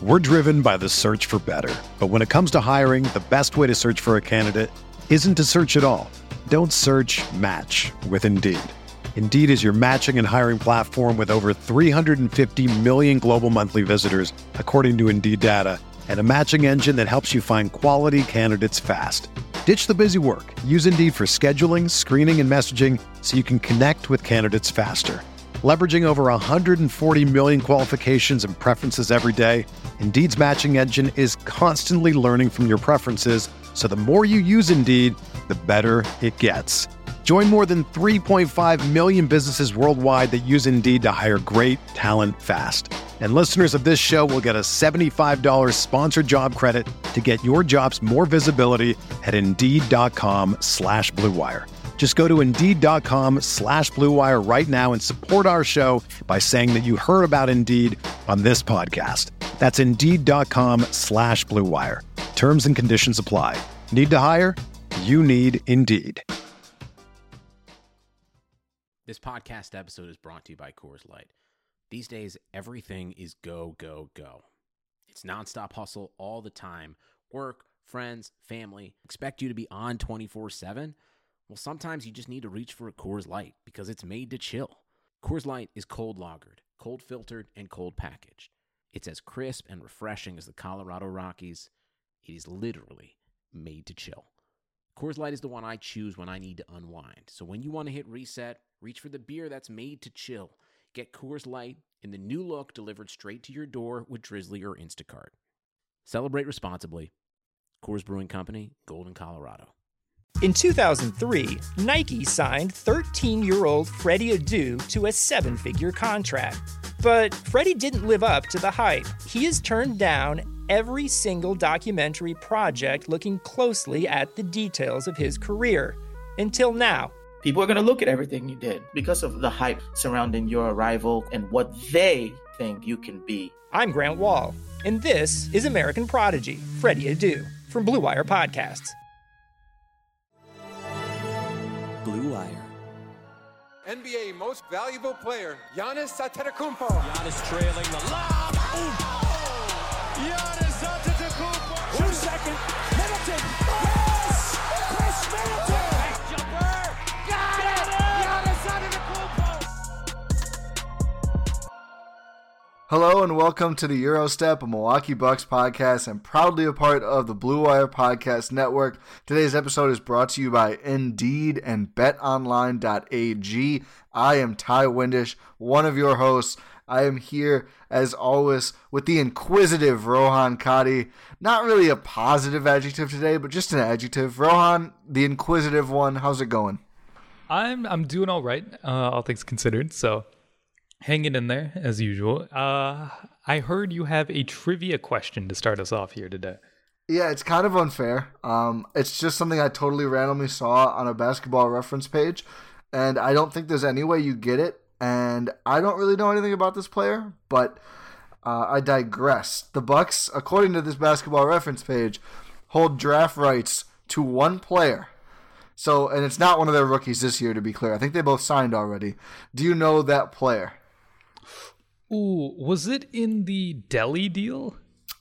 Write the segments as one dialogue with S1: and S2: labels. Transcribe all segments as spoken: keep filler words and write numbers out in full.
S1: We're driven by the search for better. But when it comes to hiring, the best way to search for a candidate isn't to search at all. Don't search, match with Indeed. Indeed is your matching and hiring platform with over three hundred fifty million global monthly visitors, according to Indeed data, and a matching engine that helps you find quality candidates fast. Ditch the busy work. Use Indeed for scheduling, screening, and messaging so you can connect with candidates faster. Leveraging over one hundred forty million qualifications and preferences every day, Indeed's matching engine is constantly learning from your preferences, so the more you use Indeed, the better it gets. Join more than three point five million businesses worldwide that use Indeed to hire great talent fast. And listeners of this show will get a seventy-five dollars sponsored job credit to get your jobs more visibility at Indeed.com slash Blue Wire. Just go to Indeed.com slash Blue Wire right now and support our show by saying that you heard about Indeed on this podcast. That's Indeed.com slash Blue Wire. Terms and conditions apply. Need to hire? You need Indeed.
S2: This podcast episode is brought to you by Coors Light. These days, everything is go, go, go. It's nonstop hustle all the time. Work, friends, family, expect you to be on twenty-four seven. Well, sometimes you just need to reach for a Coors Light because it's made to chill. Coors Light is cold lagered, cold filtered, and cold packaged. It's as crisp and refreshing as the Colorado Rockies. It is literally made to chill. Coors Light is the one I choose when I need to unwind. So when you want to hit reset, reach for the beer that's made to chill. Get Coors Light in the new look delivered straight to your door with Drizzly or Instacart. Celebrate responsibly. Coors Brewing Company, Golden, Colorado.
S3: In two thousand three, Nike signed thirteen-year-old Freddie Adu to a seven-figure contract. But Freddie didn't live up to the hype. He has turned down every single documentary project looking closely at the details of his career. Until now.
S4: People are going to look at everything you did because of the hype surrounding your arrival and what they think you can be.
S3: I'm Grant Wall, and this is American Prodigy, Freddie Adu, from Blue Wire Podcasts.
S5: Blue Wire.
S6: N B A Most Valuable Player, Giannis Antetokounmpo.
S7: Giannis trailing the lob. Oh! Giannis Antetokounmpo.
S8: Two second. Middleton. Yes! Chris Middleton.
S7: Back jumper. Got it! Giannis Antetokounmpo.
S9: Hello and welcome to the Eurostep, a Milwaukee Bucks podcast, and proudly a part of the Blue Wire Podcast Network. Today's episode is brought to you by Indeed and bet online dot a g. I am Ty Windish, one of your hosts. I am here, as always, with the inquisitive Rohan Kadi. Not really a positive adjective today, but just an adjective. Rohan, the inquisitive one, how's it going?
S10: I'm I'm doing all right, uh, all things considered, so hanging in there, as usual. Uh, I heard you have a trivia question to start us off here today.
S9: Yeah, it's kind of unfair. Um, it's just something I totally randomly saw on a basketball reference page, and I don't think there's any way you get it, and I don't really know anything about this player, but uh, I digress. The Bucks, according to this basketball reference page, hold draft rights to one player. So, and it's not one of their rookies this year, to be clear. I think they both signed already. Do you know that player?
S10: Ooh, was it in the Delhi deal?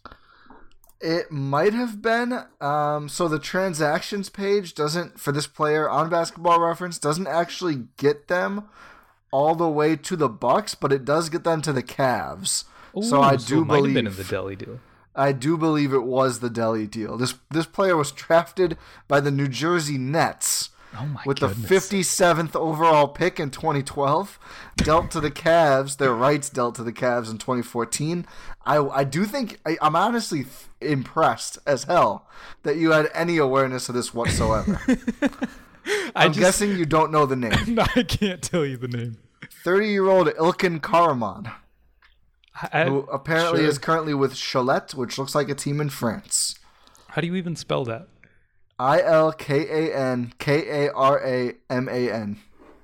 S9: It might have been. Um, so the transactions page doesn't, for this player on Basketball Reference, doesn't actually get them all the way to the Bucks, but it does get them to the Cavs.
S10: Ooh,
S9: so I
S10: so
S9: do
S10: it might
S9: believe
S10: have been in the Delhi deal.
S9: I do believe it was the Delhi deal. This this player was drafted by the New Jersey Nets.
S10: Oh my
S9: with
S10: goodness.
S9: the fifty-seventh overall pick in twenty twelve, dealt to the Cavs, their rights dealt to the Cavs in twenty fourteen. I, I do think, I, I'm honestly impressed as hell that you had any awareness of this whatsoever. I'm
S10: just,
S9: guessing you don't know the name.
S10: No, I can't tell you the name.
S9: thirty-year-old Ilkin Karaman,
S10: I,
S9: who apparently
S10: sure.
S9: is currently with Cholet, which looks like a team in France.
S10: How do you even spell that?
S9: I L K A N K A R A M A N.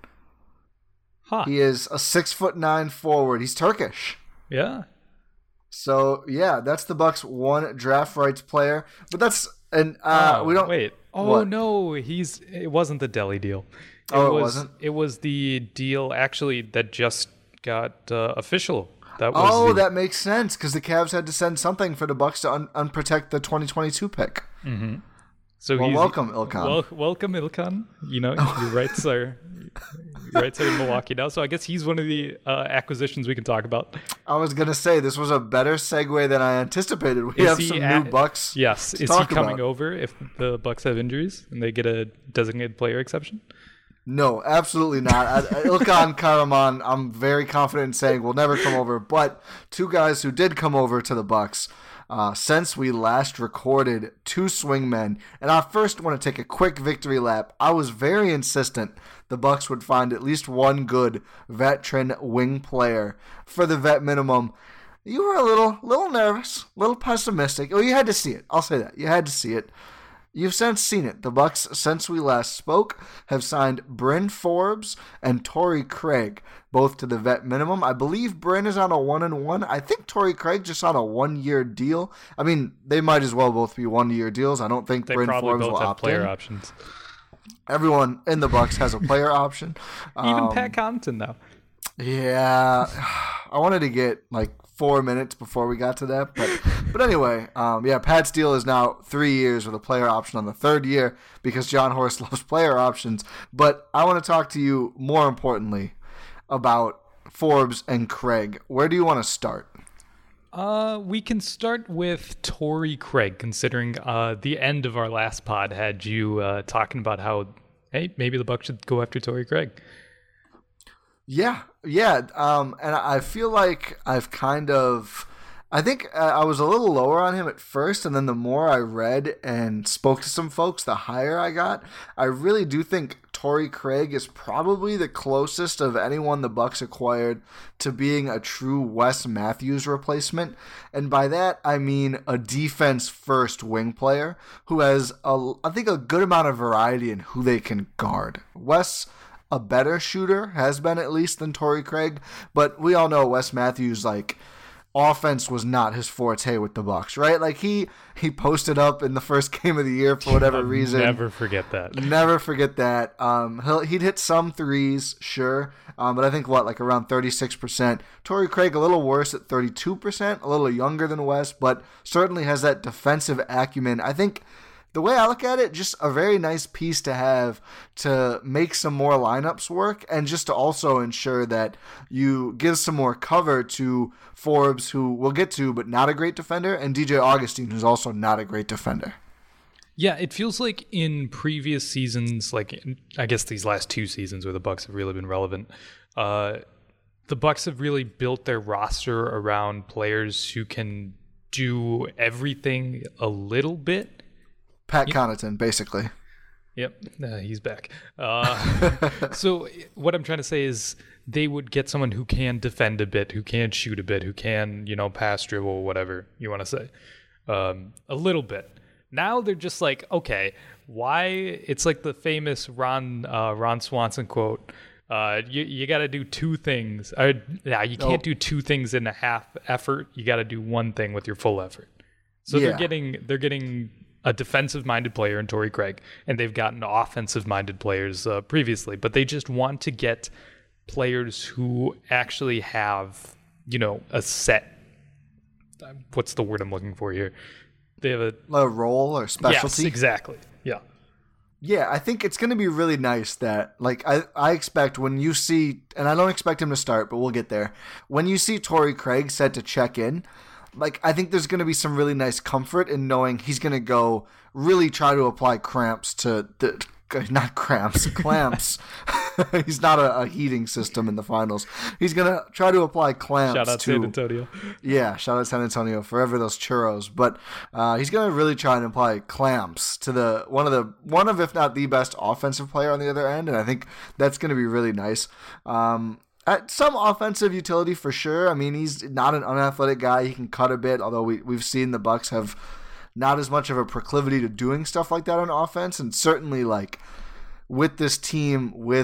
S10: Huh.
S9: He is a six foot nine forward. He's Turkish.
S10: Yeah.
S9: So yeah, that's the Bucks' one draft rights player. But that's and uh,
S10: oh,
S9: we don't
S10: wait. Oh
S9: what?
S10: no, he's it wasn't the Delhi deal. It
S9: oh,
S10: was,
S9: it wasn't.
S10: It was the deal actually that just got uh, official That was
S9: oh,
S10: the...
S9: that makes sense because the Cavs had to send something for the Bucks to un- unprotect the twenty twenty-two pick.
S10: Mm-hmm. So
S9: well,
S10: he's,
S9: welcome, Ilkan.
S10: Wel- welcome, Ilkan. You know, your rights are your rights are in Milwaukee now. So I guess he's one of the uh, acquisitions we can talk about.
S9: I was gonna say this was a better segue than I anticipated. We
S10: is
S9: have some
S10: at,
S9: new Bucks.
S10: Yes, is he coming about. over if the Bucks have injuries and they get a designated player exception?
S9: No, absolutely not. I, Ilkan Karaman, I'm very confident in saying will never come over. But two guys who did come over to the Bucks uh, since we last recorded, two swingmen. And I first want to take a quick victory lap. I was very insistent the Bucks would find at least one good veteran wing player for the vet minimum. You were a little, little nervous, a little pessimistic. Oh, you had to see it. I'll say that you had to see it. You've since seen it. The Bucks, since we last spoke, have signed Bryn Forbes and Torrey Craig, both to the vet minimum. I believe Bryn is on a one and one. I think Torrey Craig just on a one-year deal. I mean, they might as well both be one-year deals. I don't think
S10: they
S9: Bryn
S10: probably
S9: Forbes
S10: both
S9: will
S10: have
S9: opt
S10: player
S9: in.
S10: options.
S9: Everyone in the Bucks has a player option.
S10: Even
S9: um,
S10: Pat Connaughton, though.
S9: Yeah, I wanted to get like four minutes before we got to that, but but anyway, um, yeah, Pat's deal is now three years with a player option on the third year because John Horst loves player options. But I want to talk to you more importantly about Forbes and Craig. Where do you want to start?
S10: Uh, we can start with Torrey Craig, considering uh, the end of our last pod had you uh, talking about how, hey, maybe the Bucks should go after Torrey Craig.
S9: Yeah, yeah, um, and I feel like I've kind of, I think uh, I was a little lower on him at first, and then the more I read and spoke to some folks, the higher I got. I really do think Torrey Craig is probably the closest of anyone the Bucks acquired to being a true Wes Matthews replacement, and by that I mean a defense-first wing player who has, a, I think, a good amount of variety in who they can guard. Wes, a better shooter, has been at least than Torrey Craig, but we all know Wes Matthews, like, offense was not his forte with the Bucks, right? Like he he posted up in the first game of the year for whatever
S10: I'll
S9: reason.
S10: Never forget that.
S9: Never forget that. Um, he'll, he'd hit some threes, sure, um, but I think what like around thirty-six percent. Torrey Craig a little worse at thirty-two percent, a little younger than Wes, but certainly has that defensive acumen. I think. The way I look at it, just a very nice piece to have to make some more lineups work and just to also ensure that you give some more cover to Forbes, who we'll get to, but not a great defender, and D J Augustine, who's also not a great defender.
S10: Yeah, it feels like in previous seasons, like I guess these last two seasons where the Bucks have really been relevant, uh, the Bucks have really built their roster around players who can do everything a little bit.
S9: Pat Connaughton, basically.
S10: Yep, uh, he's back. Uh, so what I'm trying to say is they would get someone who can defend a bit, who can shoot a bit, who can, you know, pass, dribble, whatever you want to say, um, a little bit. Now they're just like, okay, why? It's like the famous Ron uh, Ron Swanson quote. Uh, you you got to do two things. Uh, yeah, you can't oh. do two things in a half effort. You got to do one thing with your full effort. So yeah. they're getting they're getting. a defensive-minded player in Torrey Craig, and they've gotten offensive-minded players uh, previously, but they just want to get players who actually have, you know, a set, what's the word I'm looking for here? They have a...
S9: A role or specialty?
S10: Yes, exactly. Yeah.
S9: Yeah, I think it's going to be really nice that, like, I, I expect when you see, and I don't expect him to start, but we'll get there, when you see Torrey Craig set to check in, like, I think there's going to be some really nice comfort in knowing he's going to go really try to apply cramps to the, not cramps, clamps. He's not a, a heating system in the finals. He's going to try to apply clamps
S10: shout out
S9: to
S10: San Antonio.
S9: Yeah, shout out San Antonio, forever those churros. But uh, he's going to really try and apply clamps to the one of the one of if not the best offensive player on the other end, and I think that's going to be really nice. Um, At some offensive utility for sure. I mean, he's not an unathletic guy. He can cut a bit, although we, we've seen the Bucks have not as much of a proclivity to doing stuff like that on offense. And certainly, like, with this team, with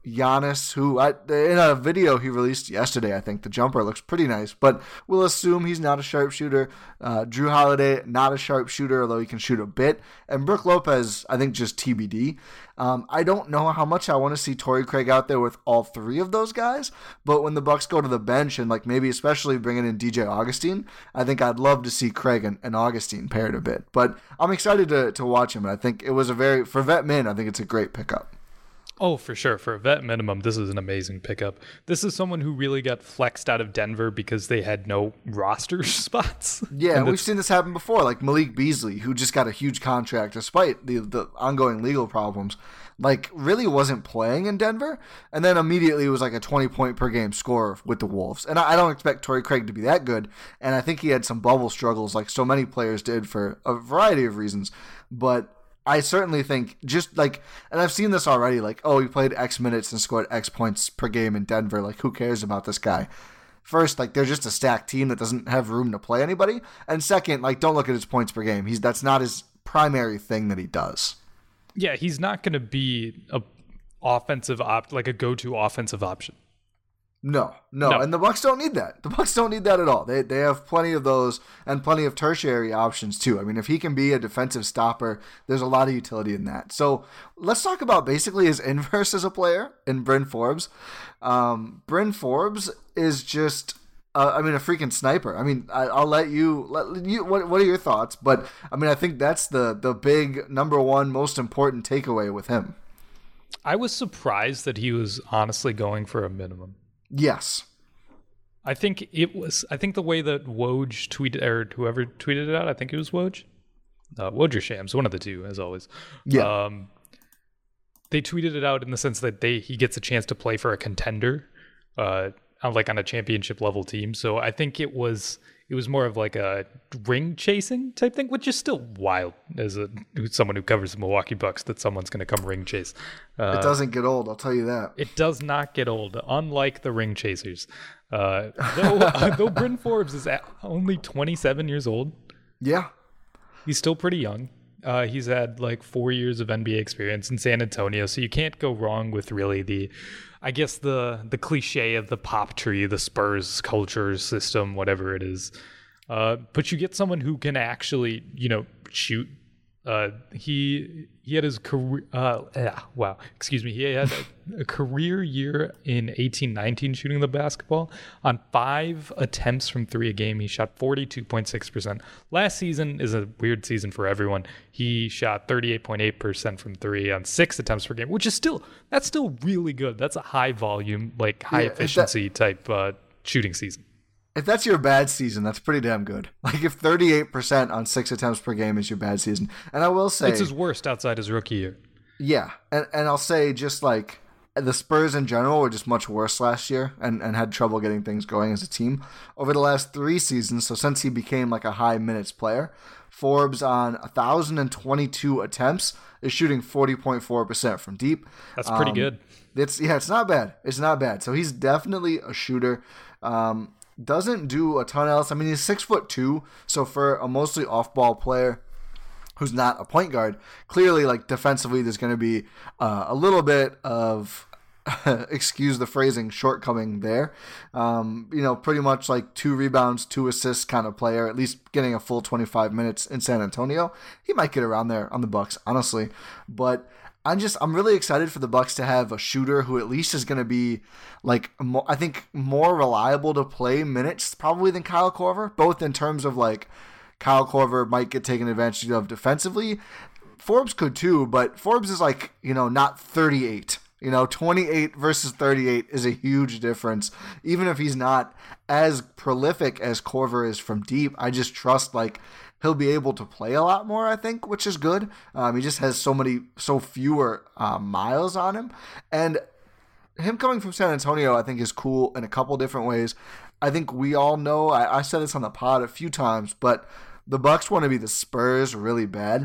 S9: Giannis, who I, in a video he released yesterday, I think the jumper looks pretty nice, but we'll assume he's not a sharpshooter. Uh, Drew Holiday, not a sharpshooter, although he can shoot a bit. And Brook Lopez, I think just T B D. Um, I don't know how much I want to see Torrey Craig out there with all three of those guys, but when the Bucks go to the bench and like maybe especially bringing in D J Augustine, I think I'd love to see Craig and, and Augustine paired a bit. But I'm excited to to watch him, and I think it was a very, for vet min, I think it's a great pickup.
S10: Oh, for sure. For a vet minimum, this is an amazing pickup. This is someone who really got flexed out of Denver because they had no roster spots.
S9: Yeah, and we've seen this happen before, like Malik Beasley, who just got a huge contract despite the, the ongoing legal problems. Like, really wasn't playing in Denver, and then immediately was like a twenty-point per game scorer with the Wolves. And I, I don't expect Torrey Craig to be that good, and I think he had some bubble struggles like so many players did for a variety of reasons. But I certainly think just like, and I've seen this already, like, oh, he played X minutes and scored X points per game in Denver. Like, who cares about this guy? First, like, they're just a stacked team that doesn't have room to play anybody. And second, like, don't look at his points per game. He's that's not his primary thing that he does.
S10: Yeah, he's not going to be a offensive op like a go-to offensive option.
S9: No, no,
S10: no,
S9: and the Bucks don't need that. The Bucks don't need that at all. They they have plenty of those and plenty of tertiary options too. I mean, if he can be a defensive stopper, there's a lot of utility in that. So let's talk about basically his inverse as a player in Bryn Forbes. Um, Bryn Forbes is just, uh, I mean, a freaking sniper. I mean, I, I'll let you, let you. What what are your thoughts? But I mean, I think that's the the big number one most important takeaway with him.
S10: I was surprised that he was honestly going for a minimum.
S9: Yes.
S10: I think it was, I think the way that Woj tweeted, or whoever tweeted it out, I think it was Woj. Uh, Woj or Shams, one of the two, as always.
S9: Yeah.
S10: Um, they tweeted it out in the sense that they he gets a chance to play for a contender, uh, on, like on a championship level team. So I think it was it was more of like a ring chasing type thing, which is still wild as a someone who covers the Milwaukee Bucks that someone's going to come ring chase. Uh,
S9: it doesn't get old, I'll tell you that.
S10: It does not get old, unlike the ring chasers. Uh, though uh, though Bryn Forbes is only twenty-seven years old.
S9: Yeah.
S10: He's still pretty young. Uh, he's had like four years of N B A experience in San Antonio, so you can't go wrong with really the, I guess the the cliche of the pop tree, the Spurs culture system, whatever it is. Uh, but you get someone who can actually, you know, shoot. Uh, he he had his career. Uh, yeah, wow, excuse me. He had a, a career year in eighteen nineteen shooting the basketball. On five attempts from three a game, he shot forty-two point six percent. Last season is a weird season for everyone. He shot thirty-eight point eight percent from three on six attempts per game, which is still that's still really good. That's a high volume, like high yeah, efficiency that- type uh, shooting season.
S9: If that's your bad season, that's pretty damn good. Like if thirty-eight percent on six attempts per game is your bad season. And I will say...
S10: It's his worst outside his rookie year.
S9: Yeah. And and I'll say just like the Spurs in general were just much worse last year and, and had trouble getting things going as a team. Over the last three seasons, so since he became like a high minutes player, Forbes on one thousand twenty-two attempts is shooting forty point four percent from deep.
S10: That's pretty
S9: um,
S10: good.
S9: It's Yeah, it's not bad. It's not bad. So he's definitely a shooter. Um... Doesn't do a ton else. I mean, he's six foot two, so for a mostly off-ball player who's not a point guard, clearly, like defensively, there's going to be uh, a little bit of, excuse the phrasing, shortcoming there. Um, you know, pretty much like two rebounds, two assists kind of player. At least getting a full twenty-five minutes in San Antonio. He might get around there on the Bucks, honestly, but. I'm just I'm really excited for the Bucks to have a shooter who at least is going to be like more, I think more reliable to play minutes probably than Kyle Korver, both in terms of like Kyle Korver might get taken advantage of defensively. Forbes could too, but Forbes is like, you know, not thirty-eight. You know, twenty-eight versus thirty-eight is a huge difference. Even if he's not as prolific as Korver is from deep, I just trust like he'll be able to play a lot more, I think, which is good. Um, he just has so many, so fewer uh, miles on him. And him coming from San Antonio, I think, is cool in a couple different ways. I think we all know, I, I said this on the pod a few times, but the Bucks want to be the Spurs really bad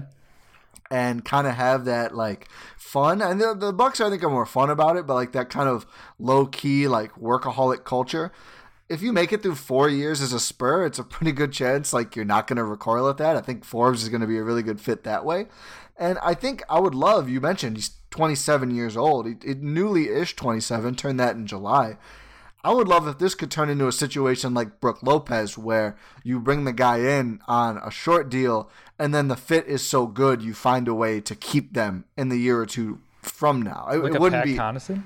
S9: and kind of have that, like, fun. And the, the Bucks, I think, are more fun about it, but, like, that kind of low-key, like, workaholic culture. If you make it through four years as a Spur, it's a pretty good chance like you're not going to recoil at that. I think Forbes is going to be a really good fit that way. And I think I would love, you mentioned he's twenty-seven years old. He, he newly-ish twenty-seven, turned that in July. I would love if this could turn into a situation like Brook Lopez, where you bring the guy in on a short deal, and then the fit is so good you find a way to keep them in the year or two from now. It,
S10: like
S9: it
S10: a
S9: wouldn't
S10: Pat
S9: be
S10: Connaughton?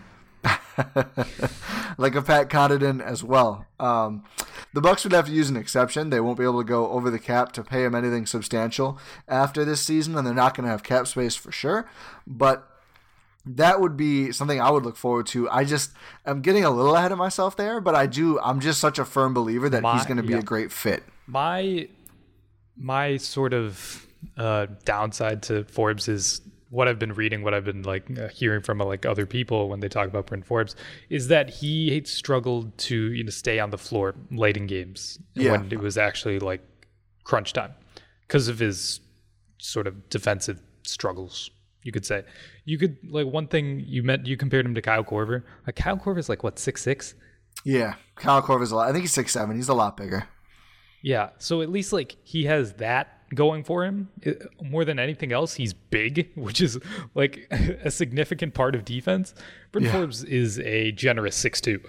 S9: like a Pat Connaughton as well. Um, the Bucks would have to use an exception. They won't be able to go over the cap to pay him anything substantial after this season, and they're not going to have cap space for sure. But that would be something I would look forward to. I just am getting a little ahead of myself there, but I do. I'm just such a firm believer that
S10: my,
S9: he's going to be
S10: yeah.
S9: a great fit.
S10: My my sort of uh, downside to Forbes is what I've been reading, what I've been like uh, hearing from uh, like other people when they talk about Bryn Forbes, is that he struggled to you know stay on the floor late in games
S9: yeah.
S10: when it was actually like crunch time because of his sort of defensive struggles. You could say, you could like one thing you meant you compared him to Kyle Korver. Like Kyle Korver is like what six six.
S9: Yeah, Kyle Korver's a lot. I think he's six seven. He's a lot bigger.
S10: Yeah, so at least like he has that going for him. It, more than anything else, he's big, which is like a significant part of defense. Bryn
S9: yeah.
S10: Forbes is a generous six two.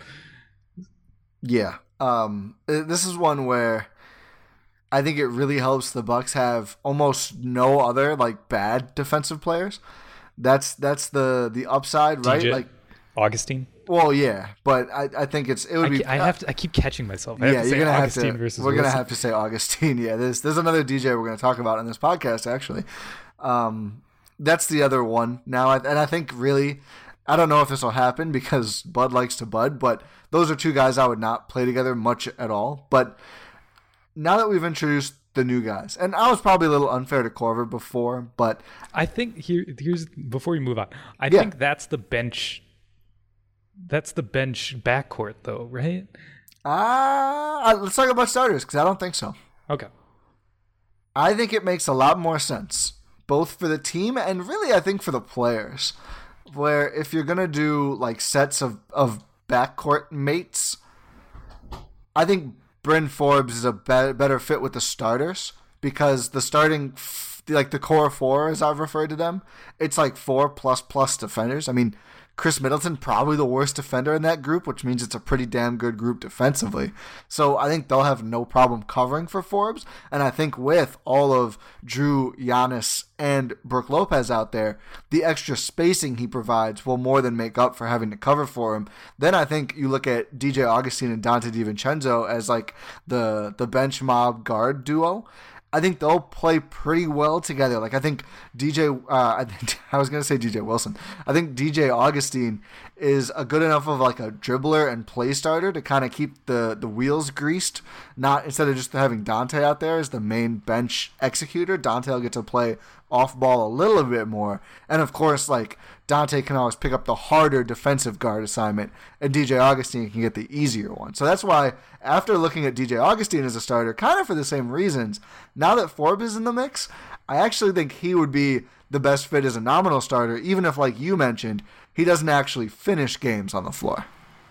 S9: Yeah, um, this is one where I think it really helps the Bucks have almost no other like bad defensive players. That's that's the the upside, right?
S10: D J,
S9: like
S10: Augustine.
S9: Well, yeah, but I, I think it's it would
S10: I,
S9: be.
S10: I have to. I keep catching myself. I have
S9: yeah,
S10: to say
S9: you're gonna
S10: Augustine
S9: have to.
S10: versus
S9: We're
S10: Wilson.
S9: gonna have to say Augustine. Yeah, there's there's another D J we're gonna talk about in this podcast actually. Um, that's the other one now, and I think really, I don't know if this will happen because Bud likes to bud, but those are two guys I would not play together much at all. But now that we've introduced the new guys, and I was probably a little unfair to Korver before, but
S10: I think here here's before we move on. I
S9: yeah.
S10: think that's the bench. That's the bench backcourt, though, right?
S9: Ah, uh, let's talk about starters because I don't think so.
S10: Okay.
S9: I think it makes a lot more sense, both for the team and really, I think, for the players. Where if you're gonna do like sets of of backcourt mates, I think Bryn Forbes is a be- better fit with the starters because the starting, f- like the core four, as I've referred to them, it's like four plus plus defenders. I mean, Chris Middleton, probably the worst defender in that group, which means it's a pretty damn good group defensively. So I think they'll have no problem covering for Forbes. And I think with all of Drew, Giannis, and Brook Lopez out there, the extra spacing he provides will more than make up for having to cover for him. Then I think you look at D J Augustine and Dante DiVincenzo as like the, the bench mob guard duo. I think they'll play pretty well together. Like I think D J, uh, I, think, I was gonna say D J Wilson. I think D J Augustine is a good enough of like a dribbler and play starter to kind of keep the, the wheels greased. Not instead of just having Dante out there as the main bench executor. Dante will get to play off ball a little bit more, and of course, like Dante can always pick up the harder defensive guard assignment, and D J Augustine can get the easier one. So that's why, after looking at D J Augustine as a starter, kind of for the same reasons, now that Forbes is in the mix, I actually think he would be the best fit as a nominal starter, even if, like you mentioned, he doesn't actually finish games on the floor.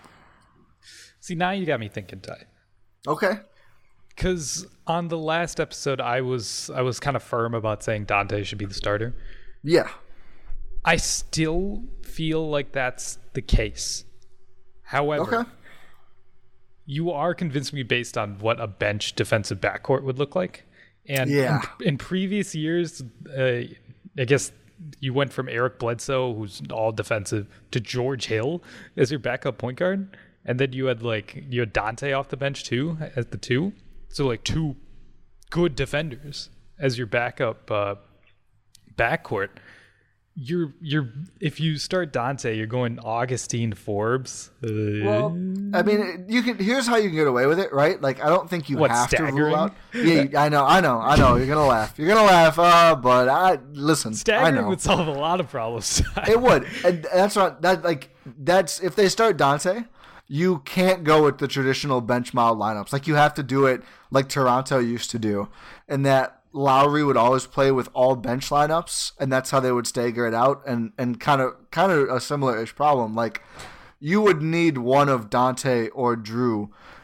S10: See, now you got me thinking, Ty.
S9: Okay.
S10: Because on the last episode, I was I was kind of firm about saying Dante should be the starter.
S9: Yeah.
S10: I still feel like that's the case. However, okay. you are convincing me based on what a bench defensive backcourt would look like. And
S9: yeah.
S10: in, in previous years, uh, I guess you went from Eric Bledsoe, who's all defensive, to George Hill as your backup point guard. And then you had like you had Dante off the bench too as the two. So like two good defenders as your backup uh, backcourt. You're you're if you start Dante, you're going Augustine Forbes. Uh,
S9: well, I mean, you can. Here's how you can get away with it, right? Like, I don't think you
S10: what,
S9: have
S10: staggering?
S9: to rule out. Yeah, I know, I know, I know. You're gonna laugh. You're gonna laugh. Uh, but I listen.
S10: Staggering
S9: I know.
S10: would solve a lot of problems.
S9: It would, and that's not that. Like, that's if they start Dante, you can't go with the traditional bench mob lineups. Like, you have to do it like Toronto used to do, and that Lowry would always play with all bench lineups, and that's how they would stagger it out, and and kind of kind of a similar-ish problem. Like, you would need one of Dante or Drew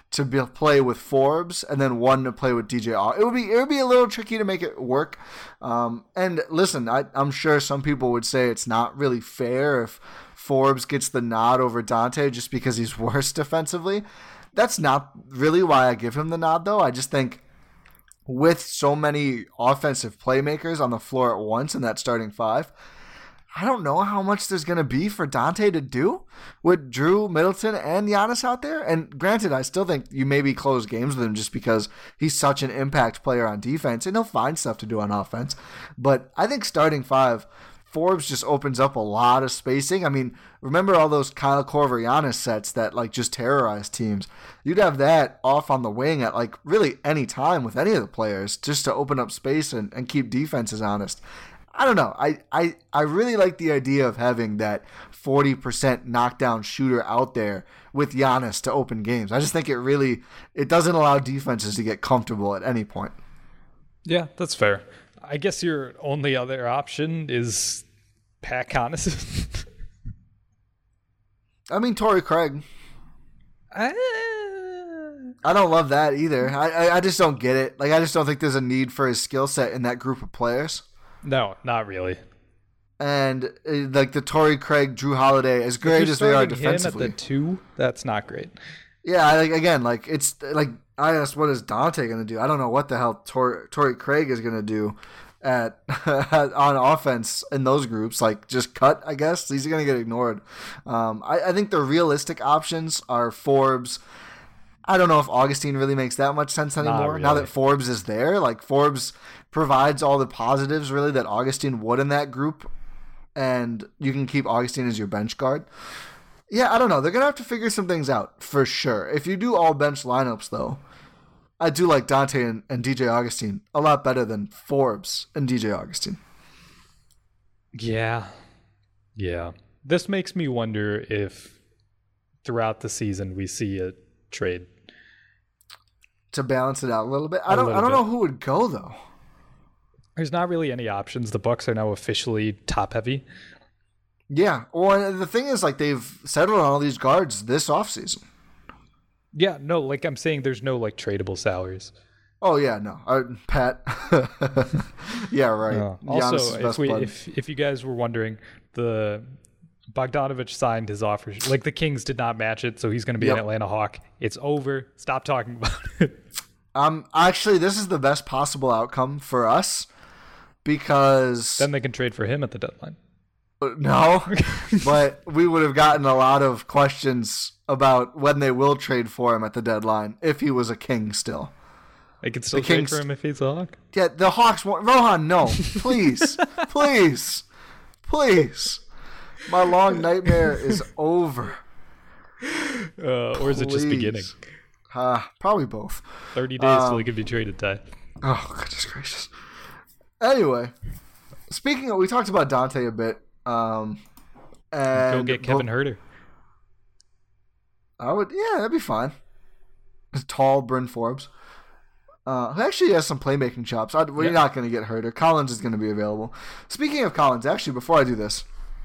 S9: to be, play with Forbes and then one to play with D J. It would be it would be a little tricky to make it work. Um, and listen, I, I'm sure some people would say it's not really fair if Forbes gets the nod over Dante just because he's worse defensively. That's not really why I give him the nod, though. I just think with so many offensive playmakers on the floor at once in that starting five, I don't know how much there's going to be for Dante to do with Drew, Middleton, and Giannis out there. And granted, I still think you maybe close games with him just because he's such an impact player on defense, and he'll find stuff to do on offense. But I think starting five, Forbes just opens up a lot of spacing. I mean, remember all those Kyle Korver Giannis sets that like just terrorize teams? You'd have that off on the wing at like really any time with any of the players just to open up space and, and keep defenses honest. I don't know. I, I, I really like the idea of having that forty percent knockdown shooter out there with Giannis to open games. I just think it really, it doesn't allow defenses to get comfortable at any point.
S10: Yeah, that's fair. I guess your only other option is Pat Connaughton.
S9: I mean, Torrey Craig.
S10: I...
S9: I don't love that either. I, I, I just don't get it. Like, I just don't think there's a need for his skill set in that group of players.
S10: No, not really.
S9: And uh, like the Torrey Craig, Drew Holiday, as great as they are defensively,
S10: him at the two, that's not great.
S9: Yeah, like again, like it's like I asked, what is Dante going to do? I don't know what the hell Tor- Torrey Craig is going to do at on offense in those groups. Like just cut, I guess. He's going to get ignored. Um, I, I think the realistic options are Forbes. I don't know if Augustine really makes that much sense anymore. Really. Now that Forbes is there, like Forbes provides all the positives really that Augustine would in that group, and you can keep Augustine as your bench guard. Yeah, I don't know. They're going to have to figure some things out for sure. If you do all bench lineups, though, I do like Dante and, and D J Augustine a lot better than Forbes and D J Augustine.
S10: Yeah. Yeah. This makes me wonder if throughout the season we see a trade
S9: to balance it out a little bit. I don't I don't bit. know who would go though.
S10: There's not really any options. The Bucks are now officially top heavy.
S9: Yeah. Well, the thing is, like, they've settled on all these guards this offseason.
S10: Yeah, no, like I'm saying there's no like tradable salaries.
S9: Oh yeah, no. Uh, Pat. Yeah, right.
S10: Uh, also, if we if if you guys were wondering, the Bogdanovich signed his offer. Like the Kings did not match it, so he's going to be yep. an Atlanta Hawk. It's over. Stop talking about it.
S9: Um, actually, this is the best possible outcome for us because
S10: then they can trade for him at the deadline.
S9: No, but we would have gotten a lot of questions about when they will trade for him at the deadline if he was a King still.
S10: They could still the trade Kings, for him if he's a Hawk?
S9: Yeah, the Hawks won't. Rohan, no. Please. please. Please. My long nightmare is over.
S10: Uh, or is it just beginning?
S9: Uh, probably both.
S10: thirty days um, till he can be traded, Ty.
S9: Oh, goodness gracious. Anyway, speaking of, we talked about Dante a bit. Um, and
S10: Go get Kevin Huerter.
S9: I would, yeah, that'd be fine. Tall Bryn Forbes. Uh, who actually has some playmaking chops. I, we're yeah. not going to get Huerter. Collins is going to be available. Speaking of Collins, actually, before I do this,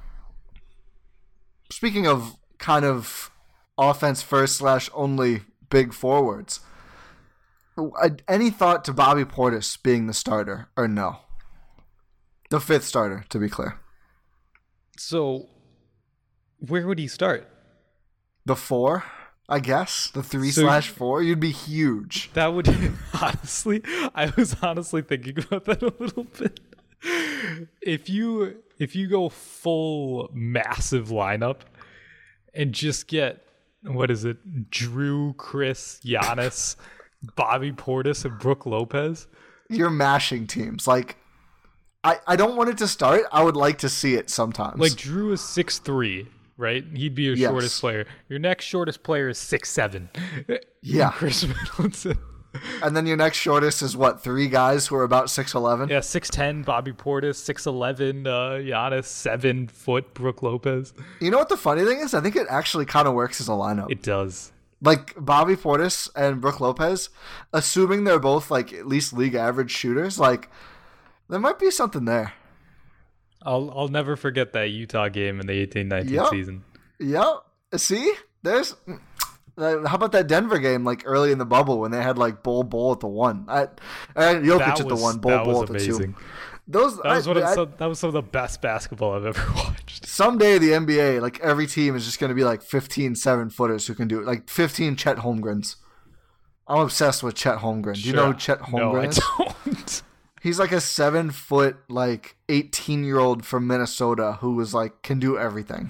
S9: speaking of kind of offense first slash only big forwards, any thought to Bobby Portis being the starter or no? The fifth starter, to be clear.
S10: So, where would he start?
S9: The four, I guess. The three so, slash four. You'd be huge.
S10: That would, honestly, I was honestly thinking about that a little bit. If you if you go full massive lineup and just get, what is it, Drew, Chris, Giannis, Bobby Portis, and Brook Lopez.
S9: You're mashing teams. Like, I, I don't want it to start. I would like to see it sometimes.
S10: Like, Drew is six three, right? He'd be your yes. shortest player. Your next shortest player is six seven.
S9: Yeah.
S10: Chris Middleton.
S9: And then your next shortest is what, three guys who are about six eleven?
S10: Yeah, six ten, Bobby Portis, six eleven, uh, Giannis, seven foot, Brook Lopez.
S9: You know what the funny thing is? I think it actually kind of works as a lineup.
S10: It does.
S9: Like, Bobby Portis and Brook Lopez, assuming they're both, like, at least league average shooters, like, there might be something there.
S10: I'll I'll never forget that Utah game in the eighteen nineteen
S9: yep.
S10: season.
S9: Yep. See? There's... Uh, how about that Denver game, like early in the bubble when they had like Bol Bol at the one, I, and Jokic
S10: That
S9: at the
S10: was-
S9: one, Bol
S10: that
S9: Bol
S10: was
S9: at the two.
S10: amazing.
S9: Those
S10: That was,
S9: I,
S10: one of,
S9: I,
S10: some, that was some of the best basketball I've ever watched.
S9: someday the N B A, like every team is just going to be like fifteen seven footers who can do it, like fifteen Chet Holmgrens. I'm obsessed with Chet Holmgren. Do you
S10: Sure.
S9: know who Chet Holmgren
S10: No, I
S9: is?
S10: don't.
S9: He's like a seven foot, like eighteen year old from Minnesota who was like can do everything.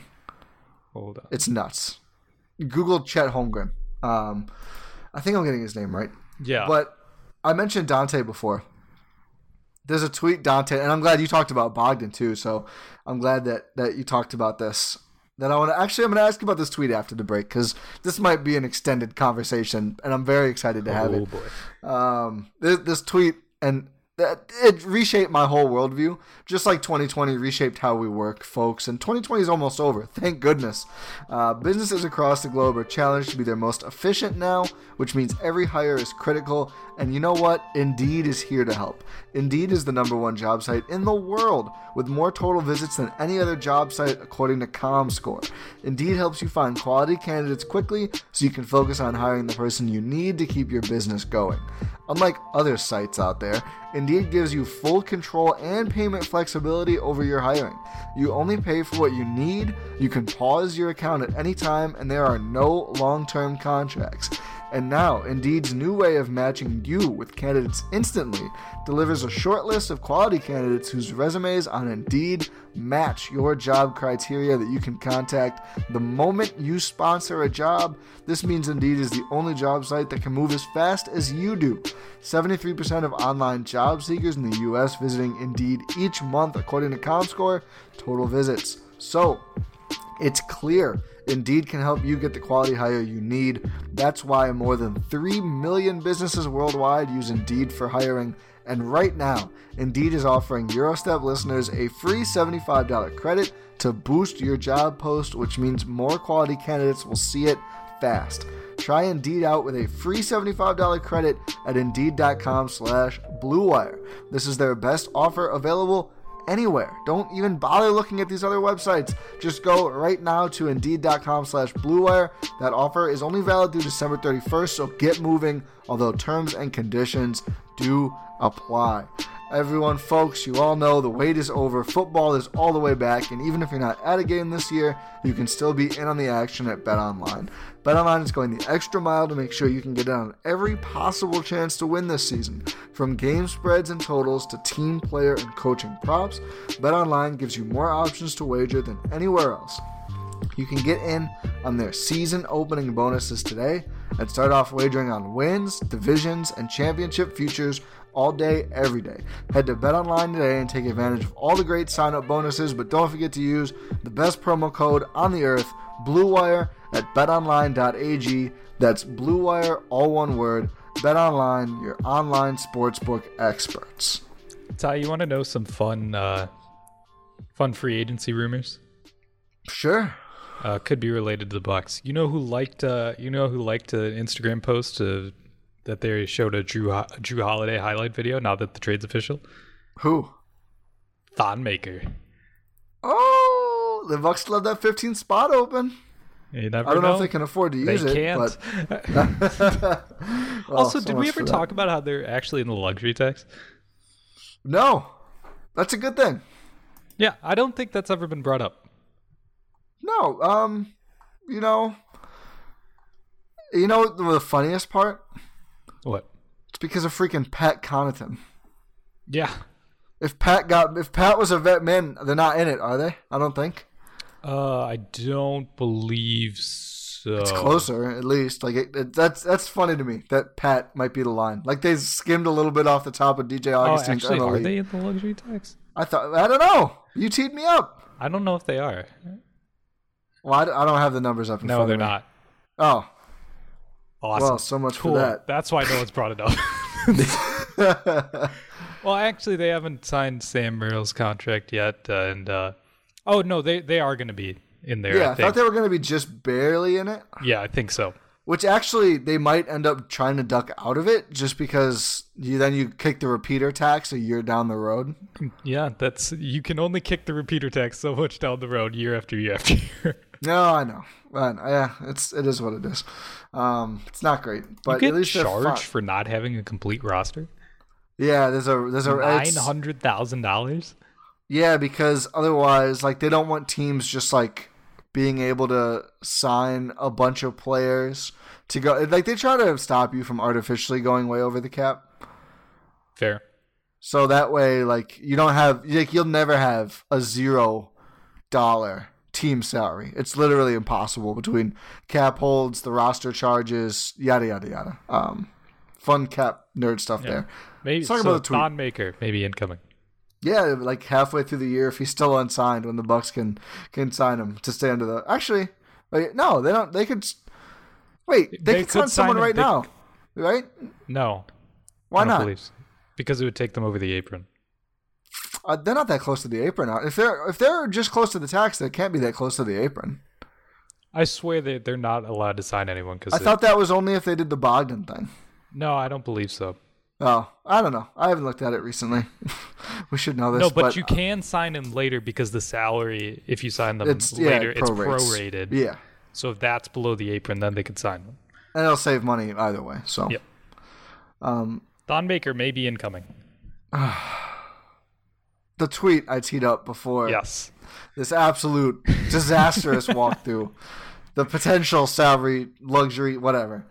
S10: Hold on.
S9: It's nuts. Google Chet Holmgren. Um, I think I'm getting his name right.
S10: Yeah.
S9: But I mentioned Dante before. There's a tweet, Dante, and I'm glad you talked about Bogdan too. So I'm glad that, that you talked about this. That I want to actually, I'm going to ask you about this tweet after the break because this might be an extended conversation, and I'm very excited to have
S10: oh,
S9: it.
S10: boy.
S9: Um, this, this tweet and that it reshaped my whole worldview, just like twenty twenty reshaped how we work, folks. And twenty twenty is almost over, thank goodness. Uh, businesses across the globe are challenged to be their most efficient now, which means every hire is critical. And you know what? Indeed is here to help. Indeed is the number one job site in the world, with more total visits than any other job site according to ComScore. Indeed helps you find quality candidates quickly so you can focus on hiring the person you need to keep your business going. Unlike other sites out there, Indeed gives you full control and payment flexibility over your hiring. You only pay for what you need, you can pause your account at any time, and there are no long-term contracts. And now, Indeed's new way of matching you with candidates instantly delivers a short list of quality candidates whose resumes on Indeed match your job criteria that you can contact the moment you sponsor a job. This means Indeed is the only job site that can move as fast as you do. seventy-three percent of online job seekers in the U S visiting Indeed each month, according to ComScore, total visits. So, it's clear Indeed can help you get the quality hire you need. That's why more than three million businesses worldwide use Indeed for hiring. And right now, Indeed is offering Eurostep listeners a free seventy-five dollars credit to boost your job post, which means more quality candidates will see it fast. Try Indeed out with a free seventy-five dollars credit at Indeed.com slash Blue Wire. This is their best offer available anywhere. Don't even bother looking at these other websites. Just go right now to Indeed.com slash Blue Wire. That offer is only valid through December thirty-first, so get moving, although terms and conditions do apply. Everyone, folks, you all know the wait is over. Football is all the way back, and even if you're not at a game this year, you can still be in on the action at BetOnline. BetOnline is going the extra mile to make sure you can get in on every possible chance to win this season. From game spreads and totals to team, player, and coaching props, BetOnline gives you more options to wager than anywhere else. You can get in on their season opening bonuses today and start off wagering on wins, divisions, and championship futures all day, every day. Head to BetOnline today and take advantage of all the great sign-up bonuses, but don't forget to use the best promo code on the earth, BlueWire, at bet online dot a g. That's BlueWire, all one word. BetOnline, your online sportsbook experts.
S10: Ty, you want to know some fun, uh, fun free agency rumors?
S9: Sure.
S10: Uh, could be related to the Bucks. You know who liked? Uh, you know who liked an Instagram post uh, that they showed a Drew Ho- Drew Holiday highlight video? Now that the trade's official,
S9: who?
S10: Thon Maker.
S9: Oh, the Bucks still have that fifteen spot open.
S10: You never
S9: I don't know.
S10: know
S9: if they can afford to
S10: they
S9: use it.
S10: Can't.
S9: But well,
S10: also,
S9: so
S10: did we
S9: much
S10: ever
S9: for
S10: talk
S9: that.
S10: about how they're actually in the luxury tax?
S9: No, that's a good thing.
S10: Yeah, I don't think that's ever been brought up.
S9: No, um, you know, you know the funniest part?
S10: What?
S9: It's because of freaking Pat Connaughton.
S10: Yeah.
S9: If Pat got, if Pat was a vet man, they're not in it, are they? I don't think.
S10: Uh, I don't believe so.
S9: It's closer, at least. Like it, it, that's that's funny to me that Pat might be the line. Like they skimmed a little bit off the top of D J
S10: Oh,
S9: Augustine's
S10: actually,
S9: M L E.
S10: are they in the luxury tax?
S9: I thought I don't know. You teed me up.
S10: I don't know if they are.
S9: Well, I, I don't have the numbers up in
S10: No,
S9: front
S10: they're
S9: of me.
S10: not.
S9: Oh,
S10: Awesome.
S9: well, so much
S10: Cool.
S9: for that.
S10: That's why no one's brought it up. Well, actually, they haven't signed Sam Merrill's contract yet, uh, and uh, oh no, they they are going to be in there.
S9: Yeah,
S10: I,
S9: I
S10: think.
S9: thought they were going to be just barely in it.
S10: Yeah, I think so.
S9: Which actually, they might end up trying to duck out of it just because you then you kick the repeater tax a year down the road.
S10: Yeah, that's you can only kick the repeater tax so much down the road year after year after year.
S9: No, I know. But, yeah, it's it is what it is. Um, it's not great, but
S10: you get
S9: at least
S10: charged for not having a complete roster.
S9: Yeah, there's a there's a
S10: nine hundred thousand dollars.
S9: Yeah, because otherwise, like, they don't want teams just like being able to sign a bunch of players to go. Like, they try to stop you from artificially going way over the cap.
S10: Fair.
S9: So that way, like, you don't have like you'll never have a zero dollar team salary. It's literally impossible between cap holds, the roster charges, yada yada yada. Um, fun cap nerd stuff yeah. there.
S10: Maybe
S9: Let's talk
S10: so
S9: about the tweet.
S10: Thon Maker maybe incoming.
S9: Yeah, like halfway through the year, if he's still unsigned, when the Bucks can can sign him to stay under the. Actually, wait, no, they don't. They could. Wait, they, they could, could sign someone right they, now, right?
S10: No.
S9: Why
S10: I don't
S9: not?
S10: Believe so. Because it would take them over the apron.
S9: Uh, they're not that close to the apron. If they're if they're just close to the tax, they can't be that close to the apron.
S10: I swear they they're not allowed to sign anyone. Cause
S9: I
S10: they,
S9: thought that was only if they did the Bogdan thing.
S10: No, I don't believe so.
S9: Oh, I don't know. I haven't looked at it recently. We should know this.
S10: No, but,
S9: but
S10: you can sign him later because the salary, if you sign them
S9: it's,
S10: later,
S9: yeah,
S10: it's
S9: pro-rates.
S10: prorated.
S9: Yeah.
S10: So if that's below the apron, then they can sign them.
S9: And it'll save money either way. So.
S10: Yep.
S9: Um,
S10: Thon Maker may be incoming.
S9: The tweet I teed up before.
S10: Yes.
S9: This absolute disastrous walkthrough. The potential salary, luxury, whatever.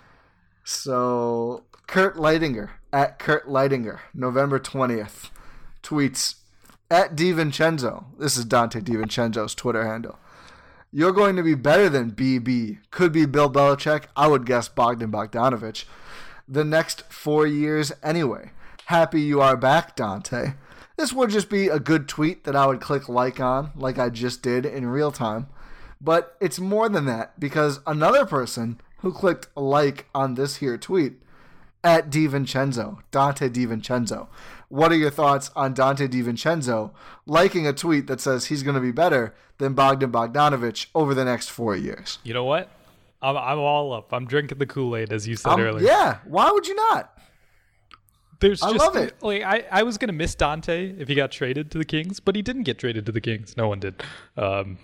S9: So, Kurt Leidinger, at Kurt Leidinger, November twentieth, tweets, at DiVincenzo, this is Dante DiVincenzo's Twitter handle, you're going to be better than B B. Could be Bill Belichick. I would guess Bogdan Bogdanovic. The next four years anyway. Happy you are back, Dante. This would just be a good tweet that I would click like on, like I just did in real time. But it's more than that, because another person who clicked like on this here tweet, at DiVincenzo, Dante DiVincenzo. What are your thoughts on Dante DiVincenzo liking a tweet that says he's going to be better than Bogdan Bogdanovic over the next four years?
S10: You know what? I'm I'm all up. I'm drinking the Kool-Aid, as you said
S9: um,
S10: earlier.
S9: Yeah. Why would you not?
S10: There's
S9: I
S10: just,
S9: love it.
S10: Like I, I was gonna miss Dante if he got traded to the Kings, but he didn't get traded to the Kings. No one did. Um,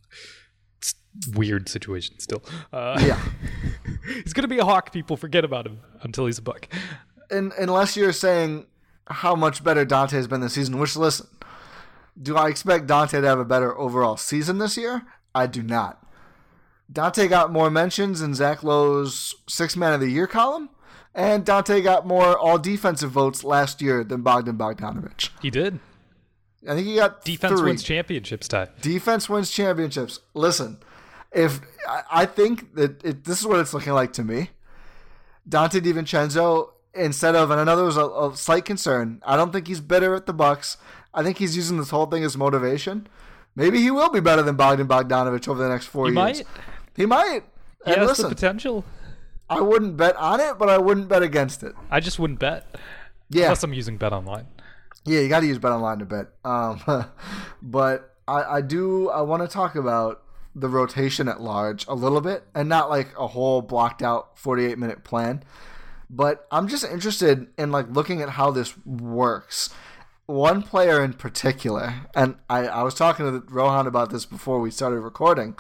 S10: it's weird situation still. Uh,
S9: yeah.
S10: He's gonna be a Hawk. People forget about him until he's a Buck.
S9: And unless you're saying how much better Dante has been this season, which listen, do I expect Dante to have a better overall season this year? I do not. Dante got more mentions in Zach Lowe's Sixth Man of the Year column, and Dante got more all-defensive votes last year than Bogdan Bogdanovic.
S10: He did.
S9: I think he got
S10: Defense
S9: three.
S10: wins championships, Ty.
S9: Defense wins championships. Listen, if I, I think that it, this is what it's looking like to me. Dante DiVincenzo, instead of, and I know there was a, a slight concern, I don't think he's bitter at the Bucks. I think he's using this whole thing as motivation. Maybe he will be better than Bogdan Bogdanovic over the next four
S10: he
S9: years.
S10: Might.
S9: He might.
S10: He
S9: and
S10: has
S9: listen,
S10: the potential.
S9: I wouldn't bet on it, but I wouldn't bet against it.
S10: I just wouldn't bet.
S9: Yeah.
S10: Unless I'm using Bet Online.
S9: Yeah, you got to use Bet Online to bet. Um, but I, I do. I want to talk about the rotation at large a little bit, and not like a whole blocked out forty-eight minute plan. But I'm just interested in like looking at how this works. One player in particular, and I, I was talking to Rohan about this before we started recording.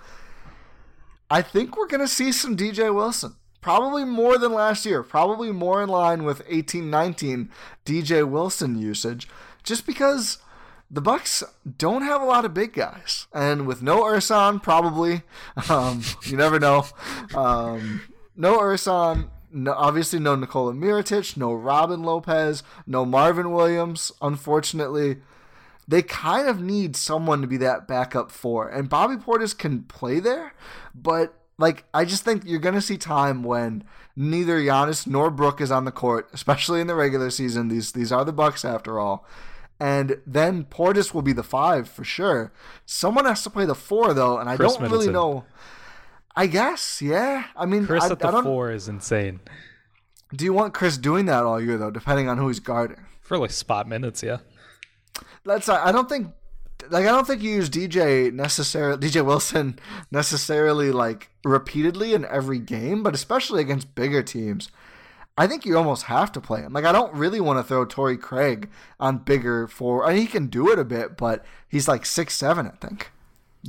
S9: I think we're going to see some D J Wilson. Probably more than last year. Probably more in line with eighteen nineteen D J Wilson usage. Just because the Bucks don't have a lot of big guys. And with no Ersan, probably. Um, you never know. Um, no Ersan. No, obviously no Nikola Mirotic. No Robin Lopez. No Marvin Williams, unfortunately. They kind of need someone to be that backup for. And Bobby Portis can play there, but like I just think you're going to see time when neither Giannis nor Brook is on the court, especially in the regular season. These these are the Bucks after all. And then Portis will be the five for sure. Someone has to play the four though, and I
S10: Chris
S9: don't
S10: Middleton.
S9: really know. I guess, yeah. I mean,
S10: Chris
S9: I,
S10: at the
S9: I don't,
S10: four is insane.
S9: Do you want Chris doing that all year though, depending on who he's guarding?
S10: For like spot minutes, yeah.
S9: Let's. I don't think, like, I don't think you use D J necessarily, D J Wilson necessarily like repeatedly in every game, but especially against bigger teams, I think you almost have to play him. Like, I don't really want to throw Torrey Craig on bigger four. I mean, he can do it a bit, but he's like six seven, I think.
S10: Yeah,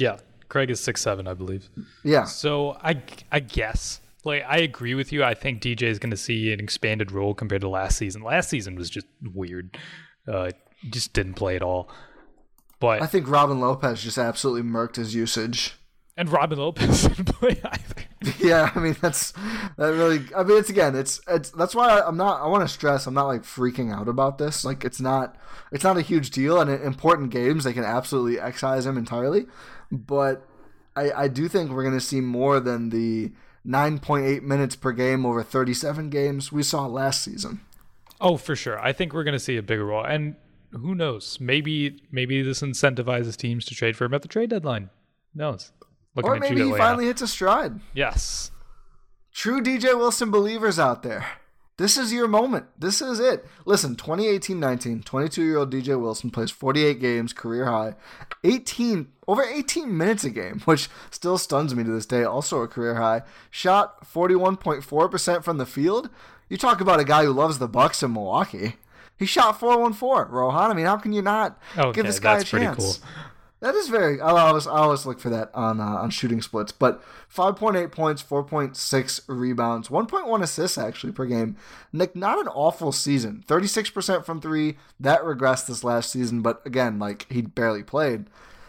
S10: Craig is six seven, I believe.
S9: Yeah.
S10: So I, I guess, like, I agree with you. I think D J is going to see an expanded role compared to last season. Last season was just weird. Uh, just didn't play at all. But
S9: I think Robin Lopez just absolutely murked his usage.
S10: And Robin Lopez didn't play either.
S9: Yeah, I mean that's that really. I mean it's again, it's it's that's why I, I'm not. I want to stress I'm not like freaking out about this. Like it's not it's not a huge deal. And in important games they can absolutely excise him entirely. But I I do think we're gonna see more than the nine point eight minutes per game over thirty-seven games we saw last season.
S10: Oh, for sure. I think we're gonna see a bigger role. And who knows? Maybe maybe this incentivizes teams to trade for him at the trade deadline. Who knows? Looking
S9: or maybe he finally hits a stride.
S10: Yes.
S9: True D J Wilson believers out there. This is your moment. This is it. Listen, twenty eighteen nineteen, twenty-two-year-old D J Wilson plays forty-eight games, career high, eighteen over eighteen minutes a game, which still stuns me to this day, also a career high. Shot forty-one point four percent from the field. You talk about a guy who loves the Bucks in Milwaukee. He shot four one four, Rohan. I mean, how can you not
S10: okay,
S9: give this guy
S10: that's
S9: a chance?
S10: Pretty cool.
S9: That is very. I always, I always look for that on uh, on shooting splits. But five point eight points, four point six rebounds, one point one assists actually per game. Nick, not an awful season. thirty-six percent from three. That regressed this last season, but again, like he barely played.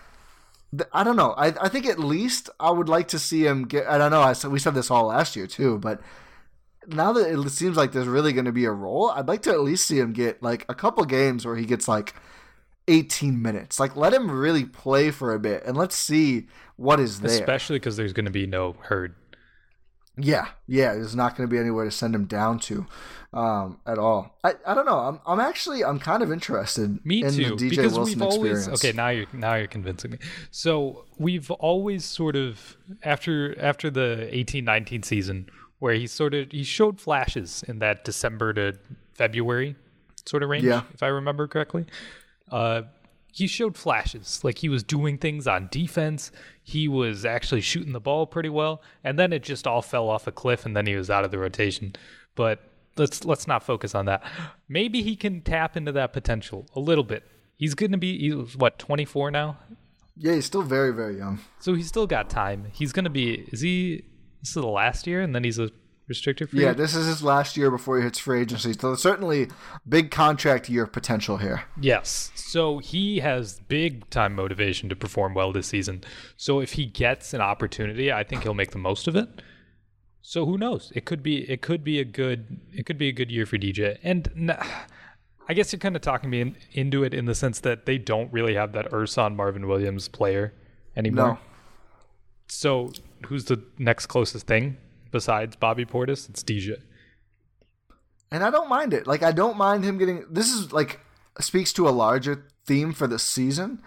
S9: I don't know. I I think at least I would like to see him get. I don't know. I said we said this all last year too, but now that it seems like there's really going to be a role, I'd like to at least see him get like a couple games where he gets like eighteen minutes. Like, let him really play for a bit, and let's see what is there.
S10: Especially because there's going to be no Hurd.
S9: Yeah, yeah, there's not going to be anywhere to send him down to um, at all. I, I don't know. I'm I'm actually I'm kind of interested.
S10: Me
S9: in
S10: too.
S9: The D J
S10: because
S9: Wilson
S10: we've always
S9: experience.
S10: okay. Now you're now you're convincing me. So we've always sort of after after the eighteen nineteen season where he sort of he showed flashes in that December to February sort of range,
S9: yeah.
S10: if I remember correctly. Uh, he showed flashes, like he was doing things on defense. He was actually shooting the ball pretty well, and then it just all fell off a cliff, and then he was out of the rotation. But let's let's not focus on that. Maybe he can tap into that potential a little bit. He's going to be, he's, what, twenty-four now?
S9: Yeah, he's still very, very young.
S10: So he's still got time. He's going to be, is he, this is the last year, and then he's a restricted free
S9: Yeah,
S10: agent?
S9: this is his last year before he hits free agency. So certainly big contract year potential here.
S10: Yes. So he has big time motivation to perform well this season. So if he gets an opportunity, I think he'll make the most of it. So who knows? It could be it could be a good it could be a good year for D J. And I guess you're kind of talking me in, into it in the sense that they don't really have that Ersan Marvin Williams player anymore.
S9: No.
S10: So who's the next closest thing? Besides Bobby Portis, it's D J.
S9: And I don't mind it. Like, I don't mind him getting... This is, like, speaks to a larger theme for the season.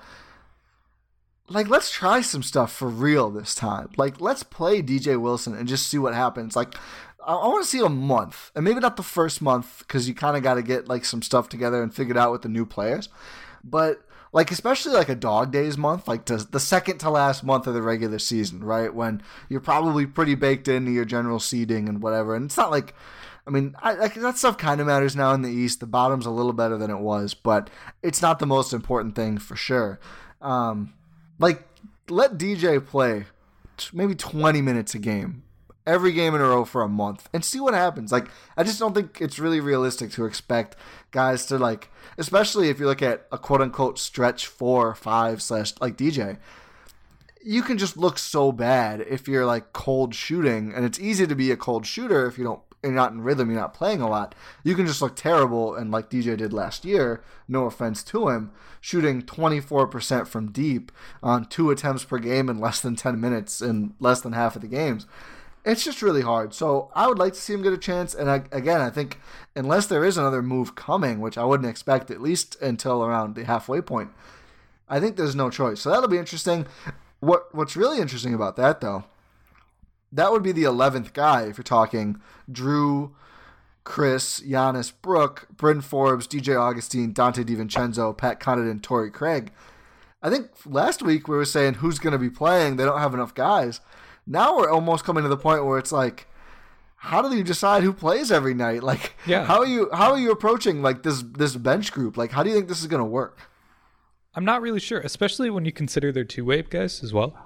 S9: Like, let's try some stuff for real this time. Like, let's play D J Wilson and just see what happens. Like, I, I want to see a month. And maybe not the first month, because you kind of got to get, like, some stuff together and figure it out with the new players. But... Like, especially like a dog days month, like to, the second to last month of the regular season, right? When you're probably pretty baked into your general seeding and whatever. And it's not like, I mean, I, I, that stuff kind of matters now in the East. The bottom's a little better than it was, but it's not the most important thing for sure. Um, like, let D J play t- maybe twenty minutes a game. Every game in a row for a month and see what happens. Like, I just don't think it's really realistic to expect guys to, like, especially if you look at a quote unquote stretch four, five slash like D J, you can just look so bad if you're like cold shooting, and it's easy to be a cold shooter if you don't, you're not in rhythm, you're not playing a lot. You can just look terrible, and like D J did last year, no offense to him, shooting twenty-four percent from deep on two attempts per game in less than ten minutes in less than half of the games. It's just really hard. So I would like to see him get a chance. And I, again, I think unless there is another move coming, which I wouldn't expect at least until around the halfway point, I think there's no choice. So that'll be interesting. What What's really interesting about that, though, that would be the eleventh guy if you're talking Drew, Chris, Giannis, Brooke, Bryn Forbes, D J Augustine, Dante DiVincenzo, Pat Connaughton, Torrey Craig. I think last week we were saying who's going to be playing. They don't have enough guys. Now we're almost coming to the point where it's like, how do you decide who plays every night? Like,
S10: yeah.
S9: how are you how are you approaching like this this bench group? Like, how do you think this is going to work?
S10: I'm not really sure, especially when you consider their two-way guys as well.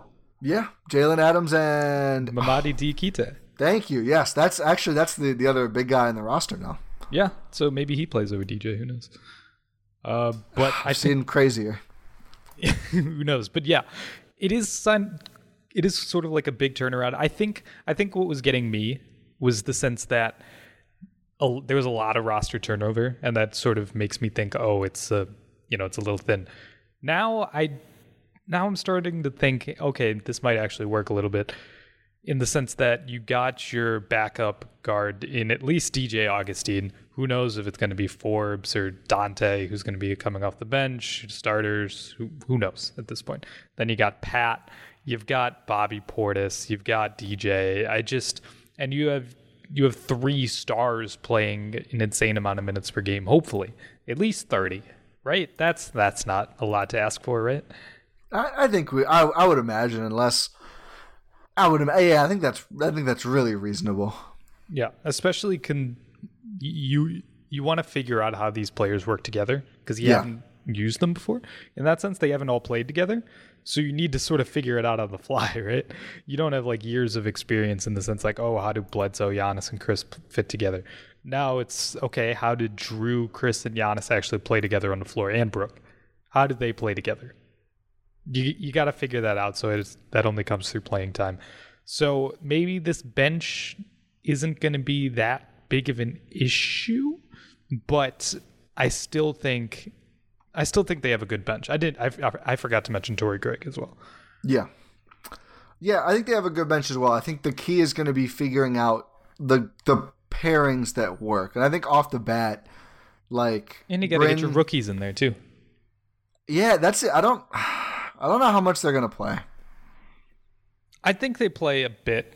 S9: Yeah, Jalen Adams and
S10: Mamadi Diakite.
S9: Thank you. Yes, that's actually that's the, the other big guy in the roster now.
S10: Yeah, so maybe he plays over D J. Who knows? Uh, but
S9: I've
S10: I've
S9: seen crazier.
S10: Who knows? But yeah, it is it is sort of like a big turnaround. I think I think what was getting me was the sense that a, there was a lot of roster turnover, and that sort of makes me think, oh, it's a you know it's a little thin. Now I now I'm starting to think, okay, this might actually work a little bit, in the sense that you got your backup guard in at least D J Augustine. Who knows if it's going to be Forbes or Dante, who's going to be coming off the bench, starters, who, who knows at this point. Then you got Pat, you've got Bobby Portis, you've got D J. I just, and you have you have three stars playing an insane amount of minutes per game, hopefully. At least thirty, right? That's that's not a lot to ask for, right?
S9: I, I think we I, I would imagine unless I would yeah, I think that's I think that's really reasonable.
S10: Yeah, especially can you you want to figure out how these players work together, because you
S9: Yeah.
S10: haven't used them before. In that sense, they haven't all played together. So you need to sort of figure it out on the fly, right? You don't have like years of experience in the sense like, oh, how do Bledsoe, Giannis, and Chris p- fit together? Now it's, okay, how did Drew, Chris, and Giannis actually play together on the floor, and Brooke? How did they play together? You you got to figure that out, so it's, that only comes through playing time. So maybe this bench isn't going to be that big of an issue, but I still think I still think they have a good bench. I did I, I forgot to mention Torrey Craig as well.
S9: Yeah. Yeah, I think they have a good bench as well. I think the key is going to be figuring out the the pairings that work. And I think off the bat, like
S10: And you got to get your rookies in there too.
S9: Yeah, that's it. I don't I don't know how much they're going to play.
S10: I think they play a bit,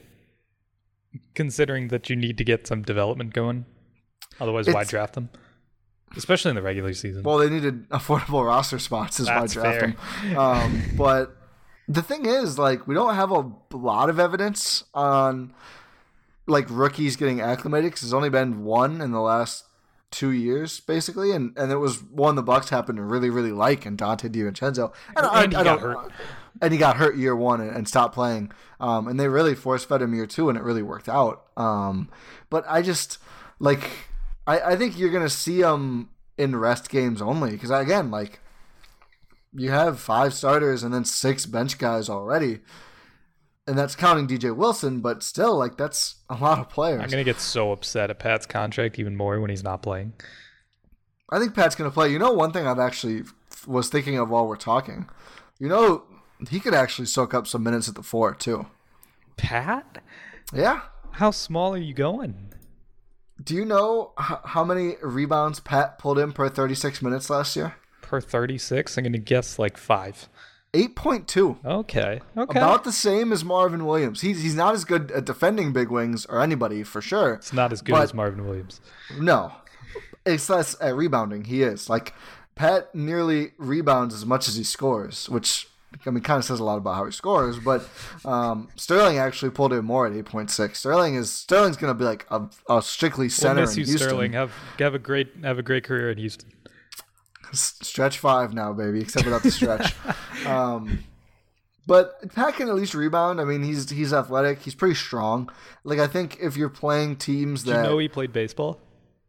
S10: considering that you need to get some development going. Otherwise, why
S9: It's-
S10: draft them? Especially in the regular season.
S9: Well, they needed affordable roster spots is
S10: That's
S9: why draft
S10: fair.
S9: them. Um, but the thing is, like, we don't have a lot of evidence on like rookies getting acclimated, because there's only been one in the last two years, basically, and, and it was one the Bucks happened to really, really like, and Dante DiVincenzo. And, I,
S10: And he
S9: I
S10: got
S9: don't,
S10: hurt.
S9: And he got hurt year one and, and stopped playing. Um, and they really force fed him year two, and it really worked out. Um, but I just like. I, I think you're going to see them in rest games only, because, again, like, you have five starters and then six bench guys already, and that's counting D J Wilson, but still, like, that's a lot of players.
S10: I'm going to get so upset at Pat's contract even more when he's not playing.
S9: I think Pat's going to play. You know, one thing I've actually was thinking of while we're talking, you know, he could actually soak up some minutes at the four, too.
S10: Pat?
S9: Yeah.
S10: How small are you going?
S9: Do you know h- how many rebounds Pat pulled in per thirty-six minutes last year?
S10: Per thirty-six? I'm going to guess like five.
S9: eight point two.
S10: Okay. Okay.
S9: About the same as Marvin Williams. He's he's not as good at defending big wings or anybody, for sure.
S10: It's not as good
S9: But-
S10: as Marvin Williams.
S9: No. It's less at rebounding. He is. Like, Pat nearly rebounds as much as he scores, which, I mean, kind of says a lot about how he scores, but um, Sterling actually pulled in more at eight point six. Sterling is Sterling's going to be like a, a strictly center
S10: We'll miss
S9: in
S10: you,
S9: Houston.
S10: Sterling. Have have a great have a great career in Houston.
S9: Stretch five now, baby, except without the stretch. um, but Pat can at least rebound. I mean, he's he's athletic. He's pretty strong. Like, I think if you're playing teams
S10: Did
S9: that...
S10: you know he played baseball?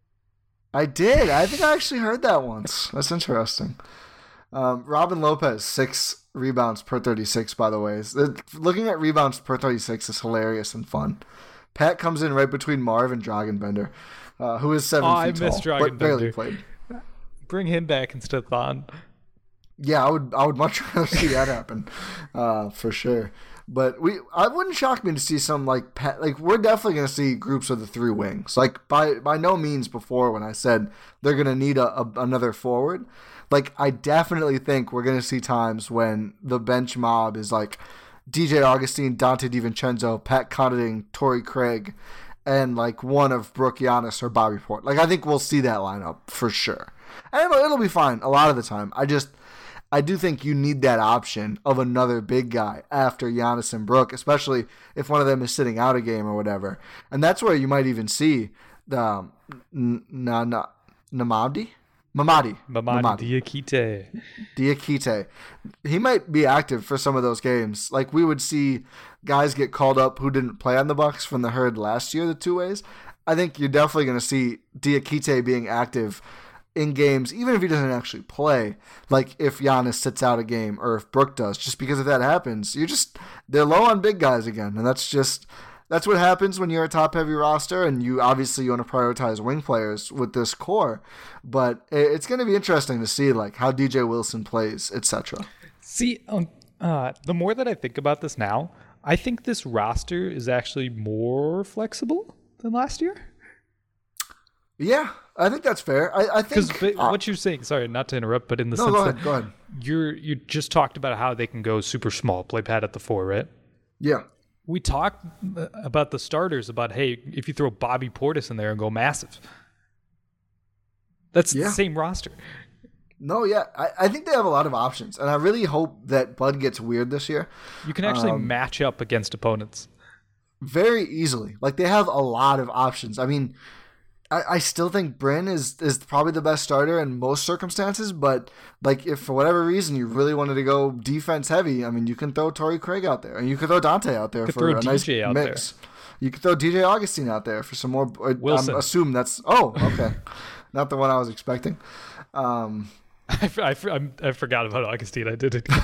S9: I did. I think I actually heard that once. That's interesting. Um, Robin Lopez, six rebounds per thirty-six, by the way. Is- Looking at rebounds per thirty-six is hilarious and fun. Pat comes in right between Marv and Dragonbender, uh, who is seven
S10: Oh,
S9: feet
S10: I
S9: tall,
S10: miss
S9: but barely
S10: Dragonbender.
S9: played.
S10: Bring him back instead of Thon.
S9: Yeah, I would I would much rather see that happen, uh, for sure. But we, I wouldn't shock me to see some like Pat, like we're definitely going to see groups of the three wings. Like by by no means before when I said they're going to need a, a another forward. Like I definitely think we're going to see times when the bench mob is like D J Augustine, Dante DiVincenzo, Pat Connaughton, Torrey Craig, and like one of Brooke Giannis or Bobby Port. Like I think we'll see that lineup for sure, and it'll, it'll be fine a lot of the time. I just. I do think you need that option of another big guy after Giannis and Brooke, especially if one of them is sitting out a game or whatever. And that's where you might even see the um, N- N- N- Namadi, Mamadi.
S10: Mamadi, Mamadi. Diakite.
S9: Diakite. He might be active for some of those games. Like we would see guys get called up who didn't play on the Bucks from the herd last year, the two ways. I think you're definitely going to see Diakite being active in games, even if he doesn't actually play. Like if Giannis sits out a game or if Brook does, just because if that happens, you're just they're low on big guys again, and that's just that's what happens when you're a top heavy roster, and you obviously you want to prioritize wing players with this core. But it's going to be interesting to see like how D J Wilson plays, et cetera.
S10: See, um, uh, the more that I think about this now, I think this roster is actually more flexible than last year.
S9: Yeah, I think that's fair. I, I think
S10: because uh, what you're saying. Sorry, not to interrupt, but in the
S9: no,
S10: sense
S9: go ahead,
S10: that
S9: go ahead.
S10: you're you just talked about how they can go super small, play Pat at the four, right?
S9: Yeah.
S10: We talked about the starters. About hey, if you throw Bobby Portis in there and go massive, that's yeah. the same roster.
S9: No, yeah, I, I think they have a lot of options, and I really hope that Bud gets weird this year.
S10: You can actually
S9: um,
S10: match up against opponents
S9: very easily. Like they have a lot of options. I mean. I, I still think Bryn is, is probably the best starter in most circumstances, but like if for whatever reason you really wanted to go defense heavy, I mean you can throw Torrey Craig out there, and you could throw Dante out there for a nice out mix. There. You could throw D J Augustine out there for some more.
S10: Wilson.
S9: I assume that's oh okay, not the one I was expecting. Um,
S10: I, I, I forgot about Augustine. I did it.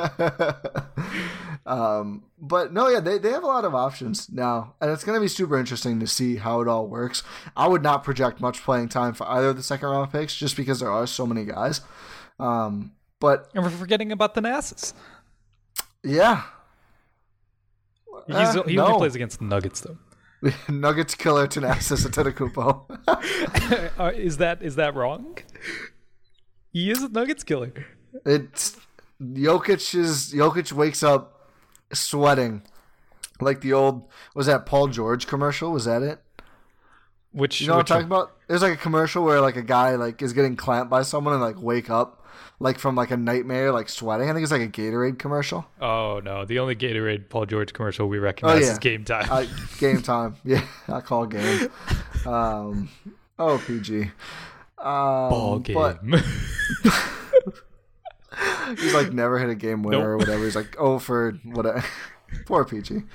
S9: um, but no, yeah, they, they have a lot of options now, and it's going to be super interesting to see how it all works. I would not project much playing time for either of the second round picks just because there are so many guys. Um, but
S10: and we're forgetting about Thanasis.
S9: Yeah.
S10: He's,
S9: uh,
S10: he
S9: no.
S10: only plays against the Nuggets, though.
S9: Nuggets killer Thanasis Antetokounmpo.
S10: uh, is that is that wrong? He is a Nuggets killer.
S9: It's Jokic is Jokic wakes up sweating like the old was that Paul George commercial? Was that it?
S10: Which
S9: you know
S10: which
S9: what I'm talking one? about? There's like a commercial where like a guy like is getting clamped by someone and like wake up like from like a nightmare, like sweating. I think it's like a Gatorade commercial.
S10: Oh no, the only Gatorade Paul George commercial we recognize oh, yeah. is Game Time.
S9: uh, game Time, yeah, I call game. Um, oh P G. Um,
S10: Ball game.
S9: But he's like never hit a game winner nope. or whatever. He's like oh for whatever. Poor P G.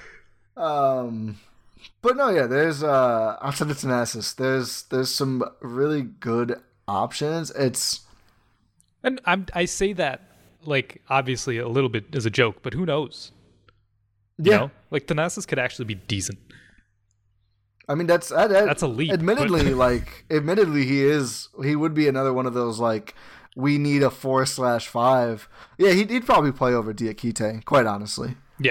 S9: Um, but no, yeah. There's uh outside of Thanasis, there's there's some really good options. It's
S10: and I'm I say that like obviously a little bit as a joke, but who knows? You
S9: yeah,
S10: know? Like Thanasis could actually be decent.
S9: I mean, that's that, that,
S10: that's a leap.
S9: Admittedly,
S10: but...
S9: like, admittedly, he is he would be another one of those like we need a four slash five. Yeah, he'd, he'd probably play over Diakite. Quite honestly,
S10: yeah.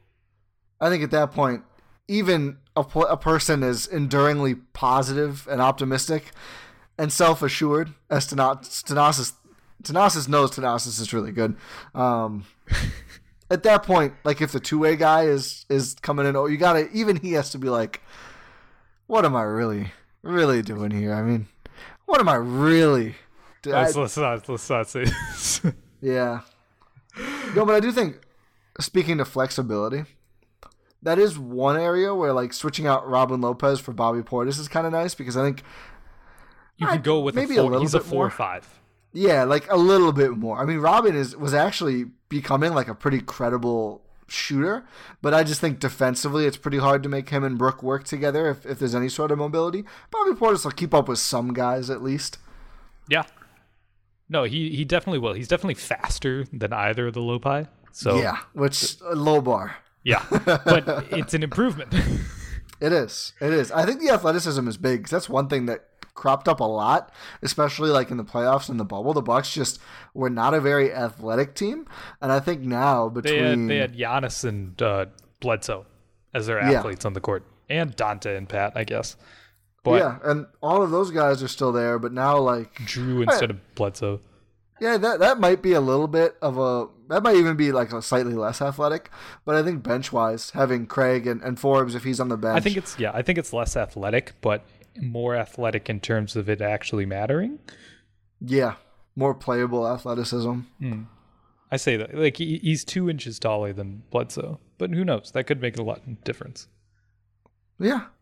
S9: I think at that point, even a a person as enduringly positive and optimistic and self assured as Thanasis, Thanasis knows Thanasis is really good. Um, at that point, like if the two way guy is is coming in, oh, you gotta even he has to be like. What am I really, really doing here? I mean, what am I really?
S10: Let's, I, let's not let's not say this.
S9: Yeah. No, but I do think, speaking of flexibility, that is one area where like switching out Robin Lopez for Bobby Portis is kind of nice because I think
S10: you could go with
S9: maybe
S10: a, four,
S9: a little
S10: he's
S9: bit
S10: a four
S9: more.
S10: or five.
S9: Yeah, like a little bit more. I mean, Robin is was actually becoming like a pretty credible shooter, but I just think defensively it's pretty hard to make him and Brook work together if, if there's any sort of mobility. Bobby Portis will keep up with some guys at least.
S10: Yeah. No, he, he definitely will. He's definitely faster than either of the Lopi. So
S9: yeah, which a low bar.
S10: Yeah, but it's an improvement.
S9: It is. It is. I think the athleticism is big because that's one thing that cropped up a lot, especially like in the playoffs and the bubble. The Bucks just were not a very athletic team, and I think now between
S10: they had, they had Giannis and uh, Bledsoe as their athletes yeah. on the court, and Dante and Pat, I guess. But
S9: yeah, and all of those guys are still there, but now like
S10: Drew instead of Bledsoe.
S9: Yeah, that that might be a little bit of a that might even be like a slightly less athletic, but I think bench wise, having Craig and, and Forbes if he's on the bench,
S10: I think it's yeah, I think it's less athletic, but more athletic in terms of it actually mattering.
S9: Yeah, more playable athleticism.
S10: Mm. I say that like he, he's two inches taller than Bledsoe, but who knows? That could make a lot of difference.
S9: Yeah,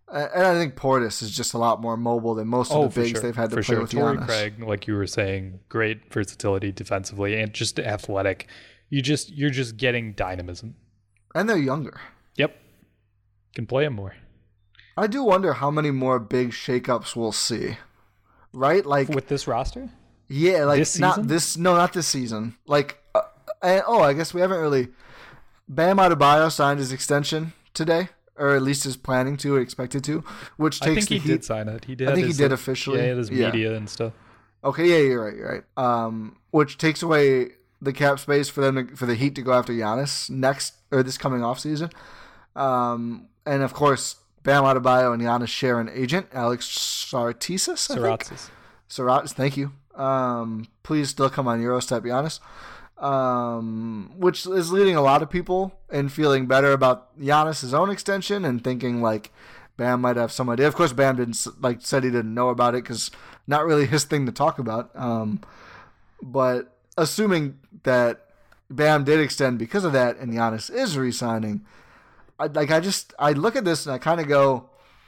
S9: And I think Portis is just a lot more mobile than most of
S10: oh,
S9: the bigs
S10: sure.
S9: they've had to
S10: for
S9: play
S10: sure.
S9: with
S10: Torrey
S9: Giannis.
S10: Craig, like you were saying, great versatility defensively and just athletic. You just you're just getting dynamism.
S9: And they're younger.
S10: Yep. Can play him more.
S9: I do wonder how many more big shakeups we'll see. Right? Like
S10: with this roster?
S9: Yeah, like
S10: this
S9: not
S10: season?
S9: this no, not this season. Like uh, and, oh, I guess we haven't really Bam Adebayo signed his extension today, or at least is planning to, expected to, which takes
S10: I think
S9: the
S10: he
S9: Heat.
S10: did sign it. He did.
S9: I think
S10: his,
S9: he did officially.
S10: Yeah, he had his
S9: Yeah.
S10: media and stuff.
S9: Okay, yeah, you're right, you're right. Um, which takes away the cap space for them to, for the Heat to go after Giannis next or this coming off season. Um, and of course, Bam Adebayo and Giannis share an agent, Alex Sartesis.
S10: Saratzis.
S9: Saratzis, thank you. Um, please still come on Eurostep, Giannis. Um, which is leading a lot of people in feeling better about Giannis' own extension and thinking like Bam might have some idea. Of course, Bam didn't like said he didn't know about it because not really his thing to talk about. Um, but assuming that Bam did extend because of that and Giannis is re-signing, I, like I just I look at this and I kind of go,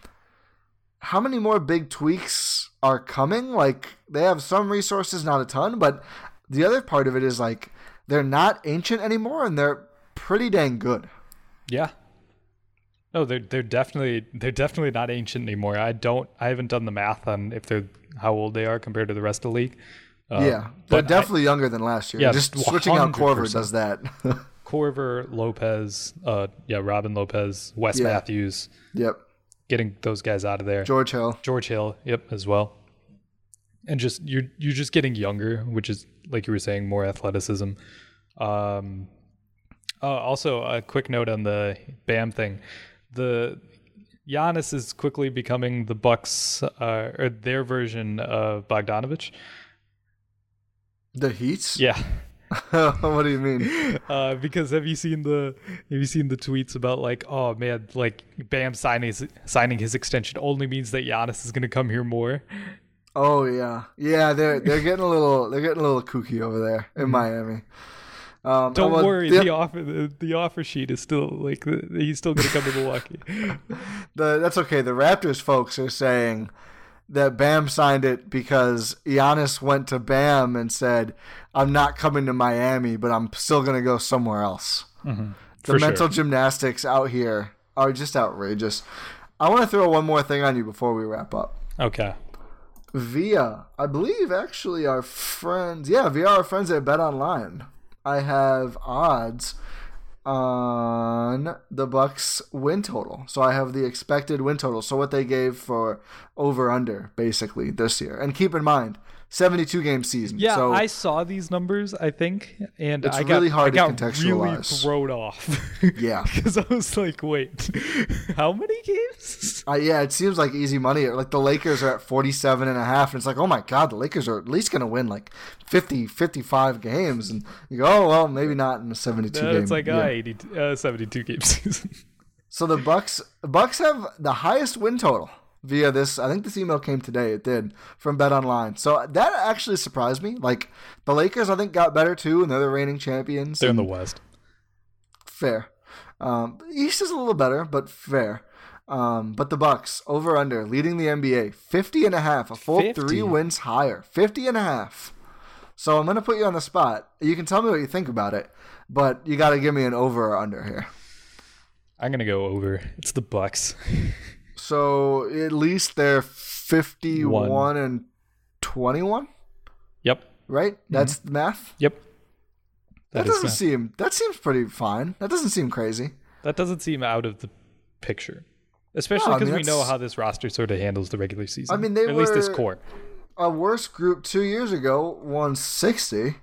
S9: how many more big tweaks are coming? Like they have some resources, not a ton, but the other part of it is like they're not ancient anymore and they're pretty dang good.
S10: Yeah. No, they're they're definitely they're definitely not ancient anymore. I don't I haven't done the math on if they're how old they are compared to the rest of the league.
S9: Uh, yeah, they're definitely I, younger than last year.
S10: Yeah,
S9: just switching out Korver does that.
S10: Korver, Lopez, uh, yeah, Robin Lopez, Wes
S9: yeah.
S10: Matthews.
S9: Yep.
S10: Getting those guys out of there.
S9: George Hill.
S10: George Hill, yep, as well. And just you're you're just getting younger, which is like you were saying, more athleticism. Um, uh, also, a quick note on the Bam thing: the Giannis is quickly becoming the Bucks uh, or their version of Bogdanovich.
S9: The Heats?
S10: Yeah.
S9: What do you mean?
S10: Uh, because have you seen the have you seen the tweets about like, oh man, like Bam signing his, signing his extension only means that Giannis is going to come here more.
S9: Oh yeah, yeah. They're they're getting a little they're getting a little kooky over there in Miami. Um,
S10: Don't
S9: well,
S10: worry,
S9: the,
S10: the offer the, the offer sheet is still like the, he's still going to come to Milwaukee.
S9: the that's okay. The Raptors folks are saying that Bam signed it because Giannis went to Bam and said, "I'm not coming to Miami, but I'm still going to go somewhere else."
S10: Mm-hmm.
S9: The
S10: For
S9: mental
S10: sure.
S9: gymnastics out here are just outrageous. I want to throw one more thing on you before we wrap up.
S10: Okay.
S9: Via, I believe, actually, our friends, yeah, via our friends at BetOnline, I have odds on the Bucks win total. So I have the expected win total. So what they gave for over under basically this year. And keep in mind, seventy-two game season.
S10: Yeah,
S9: so
S10: I saw these numbers, I think, and
S9: it's
S10: I got,
S9: really hard
S10: I
S9: to
S10: got
S9: contextualize.
S10: really thrown off.
S9: Yeah.
S10: Because I was like, wait, how many games?
S9: Uh, yeah, it seems like easy money. Like the Lakers are at forty-seven and a half, and it's like, oh my God, the Lakers are at least going to win like fifty, fifty-five games. And you go, oh, well, maybe not in a seventy-two
S10: No,
S9: game.
S10: it's like
S9: yeah.
S10: uh, eighty, uh, seventy-two game season.
S9: So the Bucks, Bucks have the highest win total via this. I think this email came today. It did from BetOnline. So that actually surprised me. Like the Lakers, I think got better too, and they're the reigning champions.
S10: They're in the West.
S9: Fair. Um, East is a little better, but fair. Um, but the Bucks over under leading the N B A fifty and a half, a full
S10: fifty
S9: three wins higher, fifty and a half. So I'm going to put you on the spot. You can tell me what you think about it, but you got to give me an over or under here.
S10: I'm going to go over. It's the Bucks.
S9: So at least they're fifty-one One. and twenty-one.
S10: Yep.
S9: Right? That's mm-hmm. the math?
S10: Yep.
S9: That, that doesn't math. seem that seems pretty fine. That doesn't seem crazy.
S10: That doesn't seem out of the picture. Especially because no, I mean, we know how this roster sort of handles the regular season.
S9: I mean, they
S10: at
S9: were
S10: least this core.
S9: A worse group two years ago won sixty.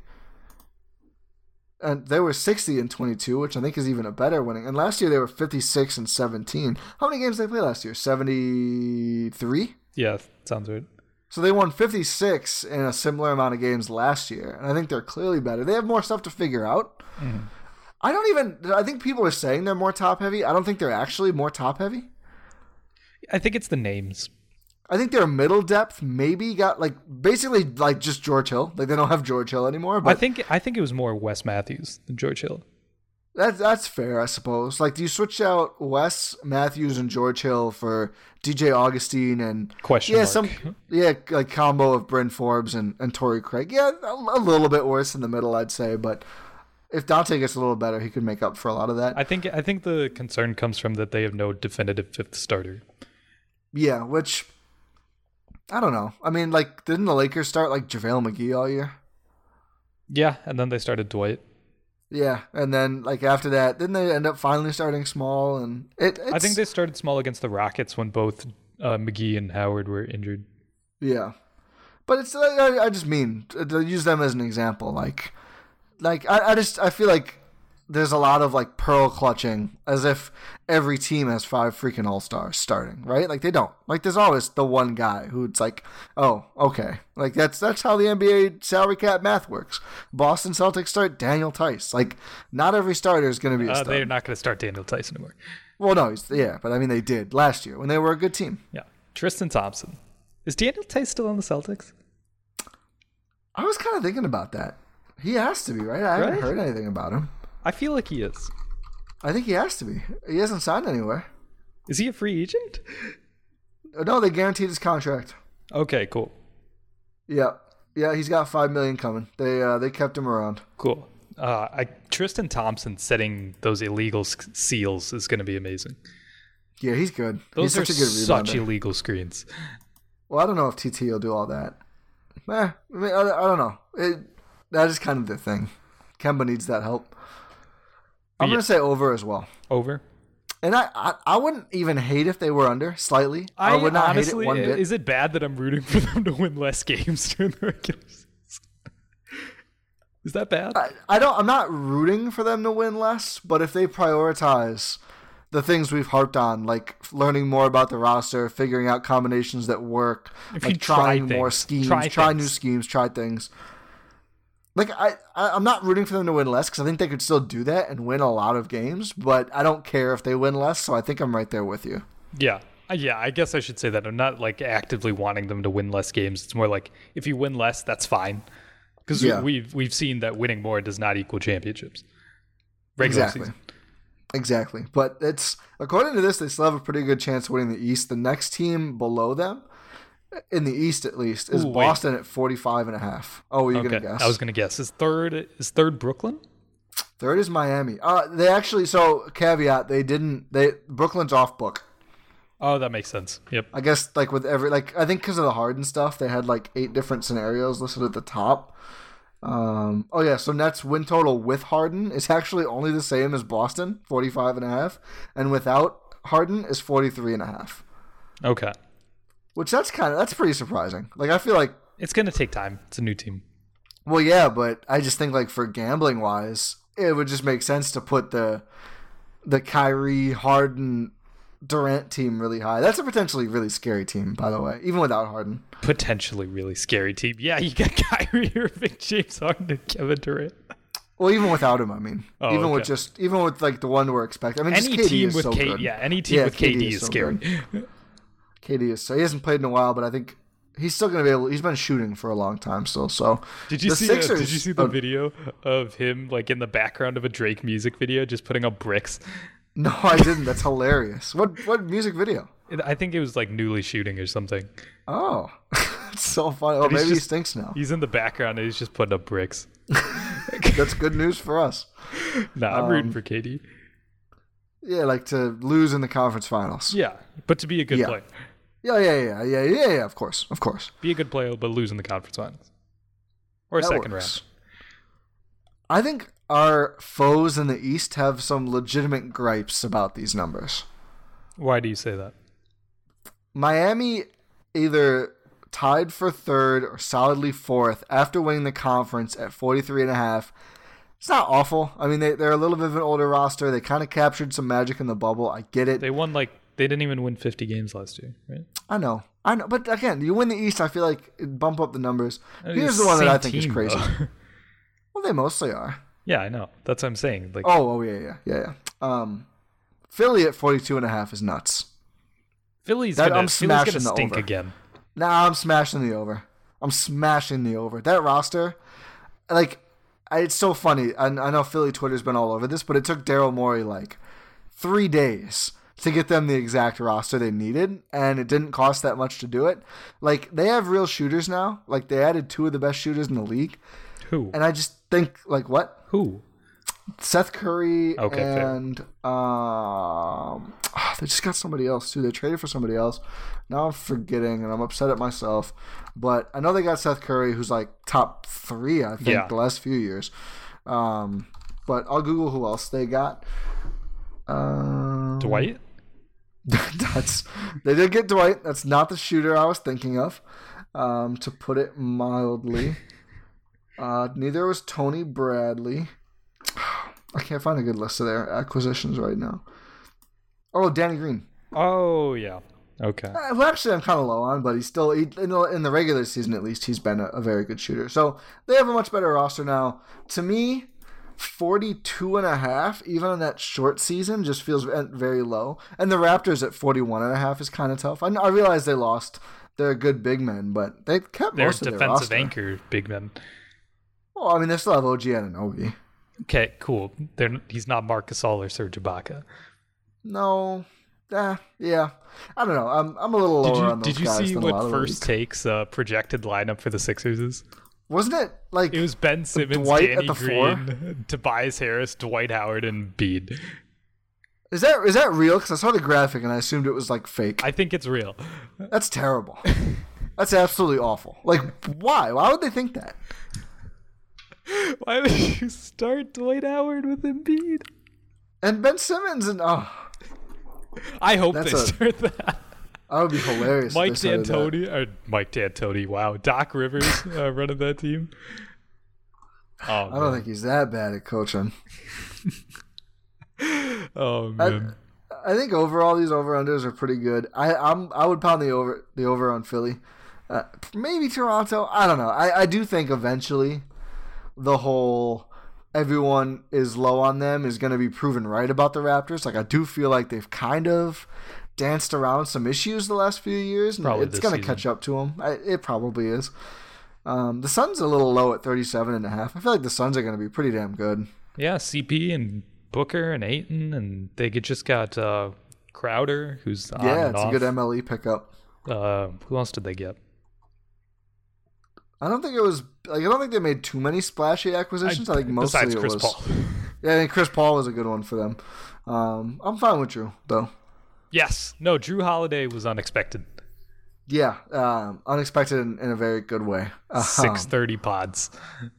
S9: And they were sixty and twenty-two, which I think is even a better winning. And last year they were fifty-six and seventeen. How many games did they play last year? seventy-three?
S10: Yeah, sounds right.
S9: So they won fifty-six in a similar amount of games last year. And I think they're clearly better. They have more stuff to figure out. Mm-hmm. I don't even... I think people are saying they're more top-heavy. I don't think they're actually more top-heavy.
S10: I think it's the names.
S9: I think their middle depth maybe got like basically like just George Hill. Like they don't have George Hill anymore. But
S10: I think I think it was more Wes Matthews than George Hill.
S9: That's that's fair, I suppose. Like, do you switch out Wes Matthews and George Hill for D J Augustine and
S10: question
S9: yeah,
S10: mark.
S9: some yeah, like combo of Bryn Forbes and, and Torrey Craig? Yeah, a, a little bit worse in the middle, I'd say. But if Dante gets a little better, he could make up for a lot of that.
S10: I think I think the concern comes from that they have no definitive fifth starter.
S9: Yeah, which I don't know. I mean, like, didn't the Lakers start like JaVale McGee all year?
S10: Yeah, and then they started Dwight.
S9: Yeah, and then like after that, didn't they end up finally starting small? And it, it's,
S10: I think they started small against the Rockets when both uh, McGee and Howard were injured.
S9: Yeah, but it's I, I just mean to use them as an example. Like, like I, I just I feel like there's a lot of like pearl clutching as if every team has five freaking all-stars starting, right? Like they don't. Like there's always the one guy who it's like, oh, okay. Like that's that's how the N B A salary cap math works. Boston Celtics start Daniel Tice. Like not every starter is going to be a
S10: uh,
S9: star.
S10: They're not going to start Daniel Tice anymore.
S9: Well, no, he's, yeah, but I mean they did last year when they were a good team.
S10: Yeah. Tristan Thompson. Is Daniel Tice still on the Celtics?
S9: I was kind of thinking about that. He has to be, right? I haven't right? heard anything about him.
S10: I feel like he is.
S9: I think he has to be. He hasn't signed anywhere.
S10: Is he a free agent?
S9: No, they guaranteed his contract.
S10: Okay, cool.
S9: Yeah, yeah, he's got five million coming. They uh, they kept him around.
S10: Cool. Uh, I, Tristan Thompson setting those illegal seals is going to be amazing.
S9: Yeah, he's good.
S10: Those
S9: he's
S10: are
S9: such, a good
S10: such
S9: rebounder.
S10: illegal screens.
S9: Well, I don't know if T T will do all that. Eh, I, mean, I, I don't know. It, that is kind of the thing. Kemba needs that help. I'm yeah. going to say over as well.
S10: Over?
S9: And I, I, I wouldn't even hate if they were under slightly. I, I would not
S10: honestly,
S9: hate it one bit.
S10: Is it bad that I'm rooting for them to win less games during the regular season? Is that bad?
S9: I, I don't. I'm not rooting for them to win less, but if they prioritize the things we've harped on, like learning more about the roster, figuring out combinations that work,
S10: if
S9: like
S10: you try
S9: trying
S10: things,
S9: more schemes,
S10: try,
S9: try
S10: things.
S9: new schemes, try things. Like I, I, I'm not rooting for them to win less because I think they could still do that and win a lot of games. But I don't care if they win less, so I think I'm right there with you.
S10: Yeah, yeah. I guess I should say that I'm not like actively wanting them to win less games. It's more like if you win less, that's fine. Because yeah. we've we've seen that winning more does not equal championships. Regular
S9: exactly.
S10: season.
S9: Exactly. But it's according to this, they still have a pretty good chance of winning the East. The next team below them, in the East at least, is Ooh, Boston at forty-five and a half. Oh, were you
S10: okay.
S9: going to guess?
S10: I was going to guess. Is third is third Brooklyn?
S9: Third is Miami. Uh, they actually, so caveat, they didn't, they Brooklyn's off book.
S10: Oh, that makes sense. Yep.
S9: I guess like with every, like I think because of the Harden stuff, they had like eight different scenarios listed at the top. Um, oh yeah, so Nets win total with Harden is actually only the same as Boston, forty-five and a half, and without Harden is forty-three and a half.
S10: Okay.
S9: Which that's kind of, that's pretty surprising. Like I feel like
S10: it's going to take time. It's a new team.
S9: Well, yeah, but I just think like for gambling wise, it would just make sense to put the the Kyrie, Harden, Durant team really high. That's a potentially really scary team, by the way, even without Harden.
S10: Potentially really scary team. Yeah, you got Kyrie Irving, James Harden, and Kevin Durant.
S9: Well, even without him, I mean,
S10: oh,
S9: even
S10: okay.
S9: with just even with like the one we're expecting. I mean,
S10: any
S9: just K D
S10: team
S9: is
S10: with
S9: so
S10: K-
S9: good.
S10: Yeah, any team
S9: yeah,
S10: with K D, K D is, is
S9: so
S10: scary.
S9: Good. K D is so he hasn't played in a while, but I think he's still going to be able. He's been shooting for a long time still. So
S10: did you
S9: the
S10: see?
S9: Sixers,
S10: uh, did you see the
S9: uh,
S10: video of him like in the background of a Drake music video, just putting up bricks?
S9: No, I didn't. That's hilarious. What what music video?
S10: I think it was like Newly Shooting or something.
S9: Oh, it's so funny. Oh, maybe
S10: just,
S9: he stinks now.
S10: He's in the background and he's just putting up bricks.
S9: That's good news for us.
S10: Nah, I'm um, rooting for K D.
S9: Yeah, like to lose in the conference finals.
S10: Yeah, but to be a good
S9: yeah.
S10: player.
S9: Yeah, yeah, yeah, yeah, yeah, yeah. Of course, of course.
S10: Be a good player, but lose in the conference finals or a
S9: that
S10: second
S9: works.
S10: round.
S9: I think our foes in the East have some legitimate gripes about these numbers.
S10: Why do you say that?
S9: Miami either tied for third or solidly fourth after winning the conference at forty-three and a half. It's not awful. I mean, they, they're a little bit of an older roster. They kind of captured some magic in the bubble. I get it.
S10: They won like, they didn't even win fifty games last year, right?
S9: I know. I know. But again, you win the East, I feel like it'd bump up the numbers. Here's the one that I think
S10: team,
S9: is crazy.
S10: Though.
S9: Well, they mostly are.
S10: Yeah, I know. That's what I'm saying. Like,
S9: oh, oh yeah, yeah, yeah, yeah. Um, Philly at forty-two and a half is nuts.
S10: Philly's
S9: that,
S10: gonna,
S9: I'm smashing
S10: Philly's gonna
S9: the
S10: stink
S9: over.
S10: again.
S9: Nah, I'm smashing the over. I'm smashing the over. That roster, like, I, it's so funny. I, I know Philly Twitter's been all over this, but it took Daryl Morey like three days to get them the exact roster they needed, and it didn't cost that much to do it. Like, they have real shooters now. Like, they added two of the best shooters in the league.
S10: Who?
S9: And I just think, like, what?
S10: Who?
S9: Seth Curry
S10: okay,
S9: and um, oh, they just got somebody else too. They traded for somebody else. Now I'm forgetting, and I'm upset at myself. But I know they got Seth Curry, who's like top three, I think,
S10: yeah.
S9: the last few years. Um, but I'll Google who else they got. Um,
S10: Dwight?
S9: That's they did get Dwight. That's not the shooter I was thinking of, um, to put it mildly. Uh, neither was Tony Bradley. I can't find a good list of their acquisitions right now. Oh, Danny Green.
S10: Oh, yeah. Okay.
S9: Uh, who actually I'm kind of low on, but he's still, he, in, the, in the regular season at least, he's been a, a very good shooter. So they have a much better roster now. To me, forty-two and a half, even on that short season, just feels very low. And the Raptors at forty-one and a half is kind of tough. I, I realize they lost. They're good big men, but they kept
S10: They're
S9: most of their roster.
S10: defensive anchor big men.
S9: Well, I mean, they still have O G Anunoby.
S10: Okay, cool. They're, he's not Marc Gasol or Serge Ibaka.
S9: No. Eh, yeah. I don't know. I'm I'm a little lower
S10: did you,
S9: on those
S10: Did you
S9: guys
S10: see
S9: than
S10: what
S9: a lot of
S10: First
S9: the
S10: Take's uh, projected lineup for the Sixers is?
S9: Wasn't it like
S10: it was Ben Simmons,
S9: Dwight
S10: Danny
S9: at the
S10: Green,
S9: four?
S10: Tobias Harris, Dwight Howard, and Embiid.
S9: Is that is that real? Because I saw the graphic and I assumed it was like fake.
S10: I think it's real.
S9: That's terrible. That's absolutely awful. Like, why? Why would they think that?
S10: Why would you start Dwight Howard with Embiid?
S9: And Ben Simmons and oh.
S10: I hope
S9: That's
S10: they
S9: a,
S10: start that.
S9: That would be hilarious.
S10: Mike D'Antoni or Mike D'Antoni, wow. Doc Rivers uh, running that team. Oh,
S9: I don't
S10: man.
S9: think he's that bad at coaching.
S10: Oh man.
S9: I, I think overall these over-unders are pretty good. I I'm I would pound the over the over on Philly. Uh, maybe Toronto. I don't know. I, I do think eventually the whole everyone is low on them is going to be proven right about the Raptors. Like, I do feel like they've kind of danced around some issues the last few years, and
S10: probably
S9: it's going to catch up to them. I, it probably is. Um, the Suns are a little low at thirty-seven and a half. I feel like the Suns are going to be pretty damn good.
S10: Yeah, C P and Booker and Ayton, and they get, just got uh, Crowder, who's on
S9: yeah,
S10: and
S9: it's
S10: off.
S9: a good M L E pickup.
S10: Uh, who else did they get?
S9: I don't think it was like I don't think they made too many splashy acquisitions. I, I think mostly
S10: besides
S9: it
S10: Chris
S9: was.
S10: Paul.
S9: Yeah, I think Chris Paul was a good one for them. Um, I'm fine with Drew though.
S10: Yes, no, Drew Holiday was unexpected.
S9: Yeah, um, unexpected in, in a very good way. Uh,
S10: Six thirty pods.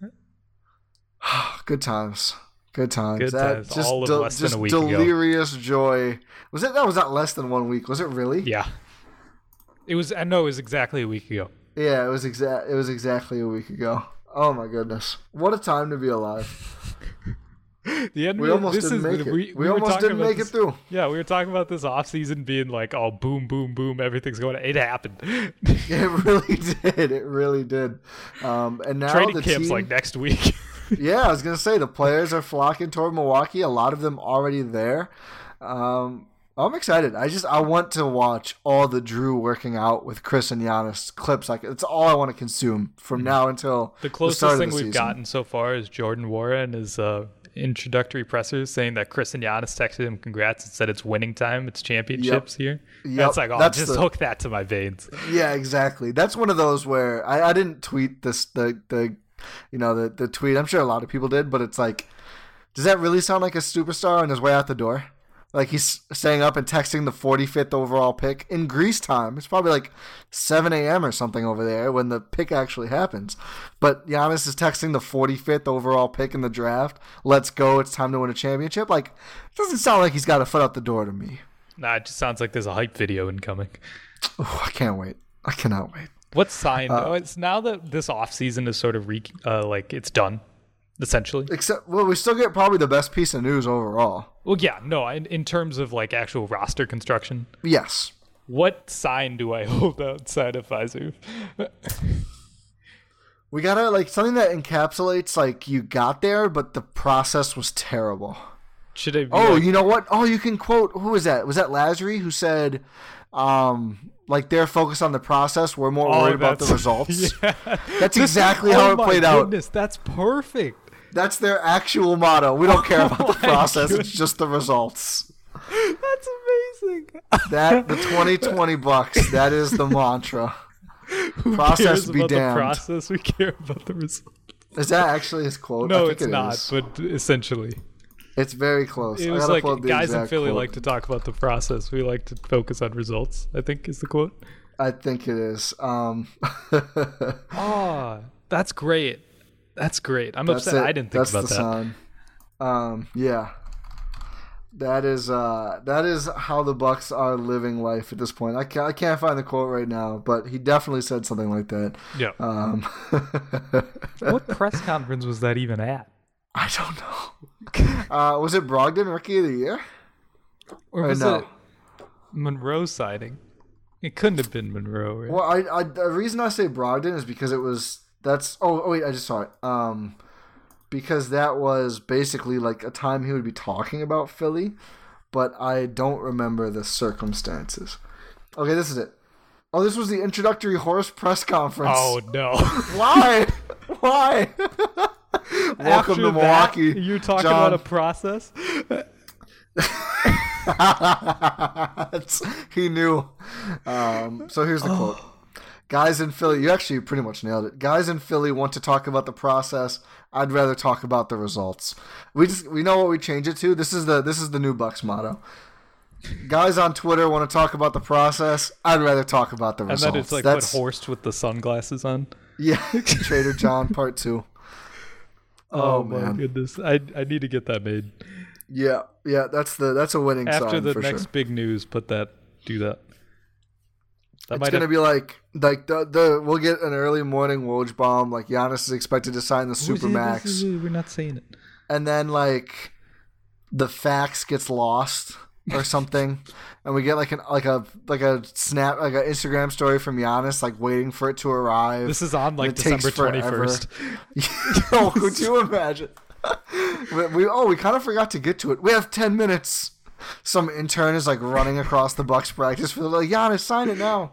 S9: Good times. Good times.
S10: Good
S9: that,
S10: times.
S9: Just
S10: All of
S9: del-
S10: less than
S9: just
S10: a week
S9: delirious ago. Joy. Was it? That was not less than one week. Was it really?
S10: Yeah. It was. I know it was exactly a week ago.
S9: Yeah, it was exact. It was exactly a week ago. Oh my goodness! What a time to be alive.
S10: The end.
S9: We almost
S10: this
S9: didn't
S10: is,
S9: make it.
S10: We,
S9: We,
S10: we were
S9: almost
S10: talking
S9: didn't
S10: about
S9: make
S10: this,
S9: it through.
S10: Yeah, we were talking about this off season being like, oh, boom, boom, boom, everything's going. It happened.
S9: It really did. It really did. Um, and now
S10: Training
S9: the
S10: camp's
S9: team,
S10: like next week.
S9: Yeah, I was gonna say the players are flocking toward Milwaukee. A lot of them already there. Um, I'm excited. I just I want to watch all the Drew working out with Chris and Giannis clips. Like, it's all I want to consume from now until
S10: The
S9: the
S10: closest
S9: start of
S10: thing
S9: the
S10: we've
S9: season.
S10: gotten so far is Jordan Warren is uh, introductory pressers saying that Chris and Giannis texted him congrats and said it's winning time, it's championships here.
S9: Yep,
S10: That's like, oh,
S9: that's
S10: just
S9: the-
S10: hook that to my veins.
S9: Yeah, exactly. That's one of those where I, I didn't tweet this the the you know the the tweet. I'm sure a lot of people did, but it's like, does that really sound like a superstar on his way out the door? Like, he's staying up and texting the forty-fifth overall pick in Greece time. It's probably like seven a.m. or something over there when the pick actually happens. But Giannis is texting the forty-fifth overall pick in the draft. Let's go. It's time to win a championship. Like, it doesn't sound like he's got a foot out the door to me.
S10: Nah, it just sounds like there's a hype video incoming.
S9: Oh, I can't wait. I cannot wait.
S10: What's signed?
S9: Uh,
S10: oh, it's now that this offseason is sort of re- uh, like it's done, essentially.
S9: Except, well, we still get probably the best piece of news overall.
S10: Well, yeah, no, in, in terms of like actual roster construction.
S9: Yes.
S10: What sign do I hold outside of Pfizer?
S9: We gotta, like, something that encapsulates, like, you got there, but the process was terrible.
S10: Should it be
S9: Oh,
S10: like,
S9: you know what? Oh, you can quote, who was that? Was that Lasry who said, um, like, they're focused on the process, we're more
S10: Oh,
S9: worried about the
S10: that's-
S9: results?
S10: Yeah.
S9: That's
S10: This-
S9: exactly
S10: oh
S9: how it
S10: my
S9: played out.
S10: goodness, that's perfect.
S9: That's their actual motto. We don't care about
S10: Oh
S9: the process.
S10: goodness.
S9: It's just the results.
S10: That's amazing.
S9: That the twenty twenty Bucks. That is the mantra.
S10: Who
S9: Process
S10: cares
S9: be
S10: about
S9: damned.
S10: the process? We care about the result.
S9: Is that actually his quote? I
S10: No,
S9: think
S10: it's
S9: it
S10: not.
S9: is.
S10: But essentially,
S9: It's very close.
S10: it
S9: I
S10: was
S9: gotta
S10: like
S9: pull up the
S10: guys in
S9: exact
S10: Philly
S9: quote.
S10: like to talk about the process. We like to focus on results. I think is the quote.
S9: I think it is. Um,
S10: Oh, that's great. That's great. I'm
S9: that's
S10: upset
S9: it.
S10: I didn't think
S9: That's
S10: about
S9: the
S10: that.
S9: sign. Um, yeah. That is uh, that is how the Bucks are living life at this point. I can't I can't find the quote right now, but he definitely said something like that.
S10: Yeah.
S9: Um,
S10: What press conference was that even at?
S9: I don't know. Uh, was it Brogdon Rookie of the Year?
S10: Or
S9: Or
S10: was
S9: no?
S10: it Monroe signing? It couldn't have been Monroe, right?
S9: Well, I, I the reason I say Brogdon is because it was that's oh, oh wait I just saw it. Um, because that was basically like a time he would be talking about Philly, but I don't remember the circumstances. Okay, this is it. Oh, this was the introductory horse press conference.
S10: Oh no!
S9: Why? Why? Welcome
S10: After
S9: to
S10: that,
S9: Milwaukee.
S10: You're talking
S9: John.
S10: about a process.
S9: That's- he knew. Um, so here's the quote. Guys in Philly, you actually pretty much nailed it. Guys in Philly want to talk about the process. I'd rather talk about the results. We just we know what we change it to. This is the this is the new Bucks motto. Guys on Twitter want to talk about the process. I'd rather talk about the
S10: And
S9: results.
S10: then it's like
S9: That's,
S10: what Horst with the sunglasses on.
S9: Yeah, Trader John Part Two.
S10: Oh,
S9: Oh,
S10: my
S9: man.
S10: goodness! I I need to get that made.
S9: Yeah, yeah, that's the that's a winning
S10: After
S9: sign
S10: the
S9: for
S10: next
S9: sure.
S10: big news, put that. Do that. That
S9: It's
S10: might
S9: gonna
S10: have,
S9: be like like the the we'll get an early morning Woj bomb. Like Giannis is expected to sign the Supermax,
S10: We're not saying it.
S9: and then like the fax gets lost or something, and we get like an like a like a snap like an Instagram story from Giannis like waiting for it to arrive.
S10: This is on like
S9: and it takes
S10: December twenty
S9: forever.
S10: first.
S9: Oh, could you imagine? we, we oh we kind of forgot to get to it. We have ten minutes. Some intern is like running across the Bucks practice for the like Giannis, sign it now.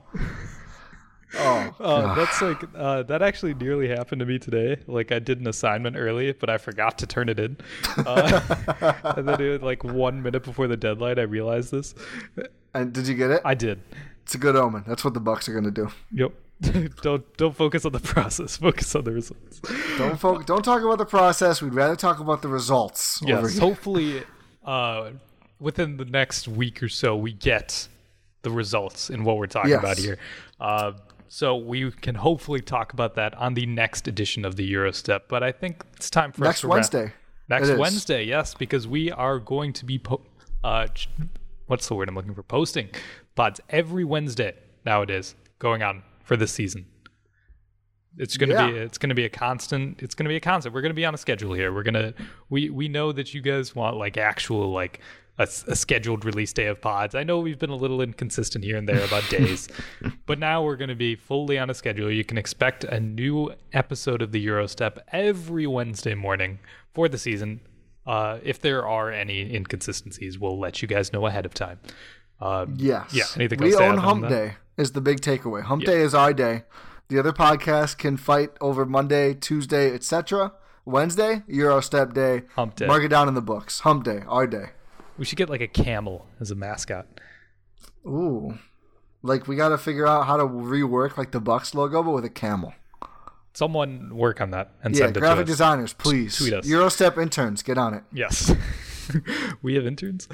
S9: Oh,
S10: Uh, that's like uh, that actually nearly happened to me today. Like I did an assignment early, but I forgot to turn it in. Uh, and then it, like one minute before the deadline, I realized this.
S9: and did you get it?
S10: I did.
S9: It's a good omen. That's what the Bucks are gonna do.
S10: Yep. don't don't focus on the process. Focus on the results.
S9: Don't fo- don't talk about the process. We'd rather talk about the results. over
S10: Yes.
S9: here.
S10: Hopefully, uh, within the next week or so, we get the results in what we're talking
S9: Yes.
S10: about here. Uh, so we can hopefully talk about that on the next edition of the Eurostep. But I think it's time for us
S9: Next
S10: to wrap-
S9: Wednesday.
S10: Next
S9: It is.
S10: Wednesday, yes, because we are going to be po- uh, ch- what's the word I'm looking for? Posting pods every Wednesday nowadays, going on for this season. It's gonna
S9: Yeah.
S10: be it's gonna be a constant. It's gonna be a constant. We're gonna be on a schedule here. We're gonna we we know that you guys want like actual like a, s- a scheduled release day of pods. I know we've been a little inconsistent here and there about days, but now we're gonna be fully on a schedule. You can expect a new episode of the Eurostep every Wednesday morning for the season. Uh, if there are any inconsistencies, we'll let you guys know ahead of time. Um,
S9: Yes.
S10: Yeah. Anything
S9: we
S10: else to
S9: own
S10: add on
S9: Hump
S10: that?
S9: Day is the big takeaway. Hump
S10: Yeah.
S9: Day is our day. The other podcasts can fight over Monday, Tuesday, et cetera. Wednesday, Eurostep Day.
S10: Hump Day.
S9: Mark it down in the books. Hump Day, our day.
S10: We should get like a camel as a mascot.
S9: Ooh. Like we got to figure out how to rework like the Bucks logo, but with a camel.
S10: Someone work on that and
S9: Yeah,
S10: send it
S9: graphic
S10: to us.
S9: designers, please.
S10: Tweet us.
S9: Eurostep interns, get on it.
S10: Yes. We have interns.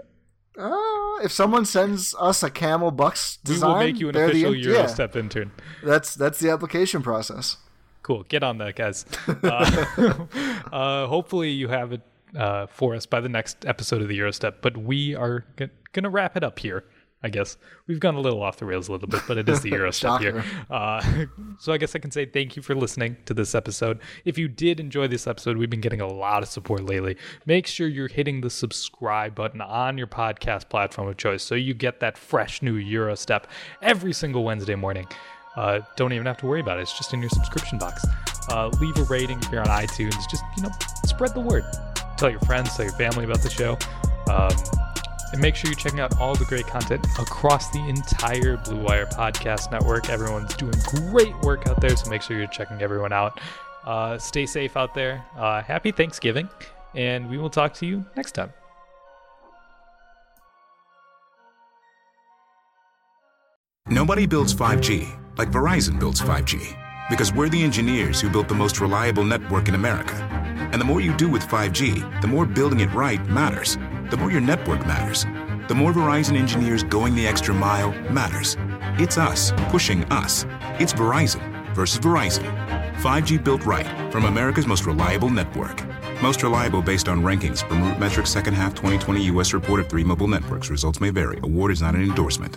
S9: Uh, if someone sends us a camel Bucks
S10: We
S9: design,
S10: will make you an
S9: they're the
S10: official
S9: in- yeah,
S10: Eurostep intern.
S9: that's that's the application process.
S10: Cool. Get on that, guys. Uh, uh, hopefully you have it uh, for us by the next episode of the Eurostep, but we are g- going to wrap it up here, I guess. We've gone a little off the rails a little bit, but it is the Eurostep here. Uh, so I guess I can say thank you for listening to this episode. If you did enjoy this episode, we've been getting a lot of support lately. Make sure you're hitting the subscribe button on your podcast platform of choice so you get that fresh new Eurostep every single Wednesday morning. Uh, don't even have to worry about it. It's just in your subscription box. Uh, leave a rating if you're on iTunes. Just, you know, spread the word. Tell your friends, tell your family about the show. Um, and make sure you're checking out all the great content across the entire Blue Wire podcast network. Everyone's doing great work out there, so make sure you're checking everyone out. Uh, stay safe out there. Uh, happy Thanksgiving, and we will talk to you next time.
S11: Nobody builds five G like Verizon builds five G, because we're the engineers who built the most reliable network in America. And the more you do with five G, the more building it right matters. The more your network matters. The more Verizon engineers going the extra mile matters. It's us pushing us. It's Verizon versus Verizon. five G built right from America's most reliable network. Most reliable based on rankings from RootMetrics second half twenty twenty U S report of three mobile networks. Results may vary. Award is not an endorsement.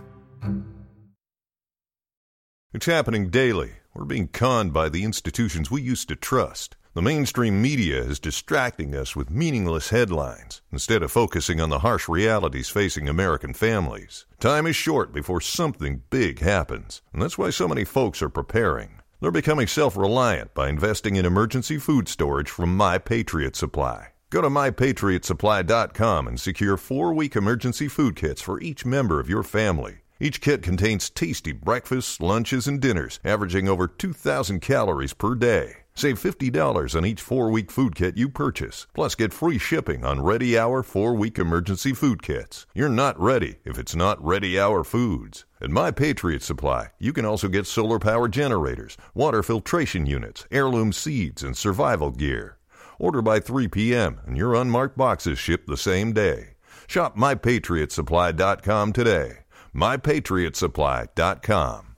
S12: It's happening daily. We're being conned by the institutions we used to trust. The mainstream media is distracting us with meaningless headlines instead of focusing on the harsh realities facing American families. Time is short before something big happens, and that's why so many folks are preparing. They're becoming self-reliant by investing in emergency food storage from My Patriot Supply. Go to my patriot supply dot com and secure four-week emergency food kits for each member of your family. Each kit contains tasty breakfasts, lunches, and dinners, averaging over two thousand calories per day. Save fifty dollars on each four-week food kit you purchase. Plus, get free shipping on Ready Hour four-week emergency food kits. You're not ready if it's not Ready Hour Foods. At My Patriot Supply, you can also get solar power generators, water filtration units, heirloom seeds, and survival gear. Order by three p.m. and your unmarked boxes ship the same day. Shop my patriot supply dot com today. my patriot supply dot com.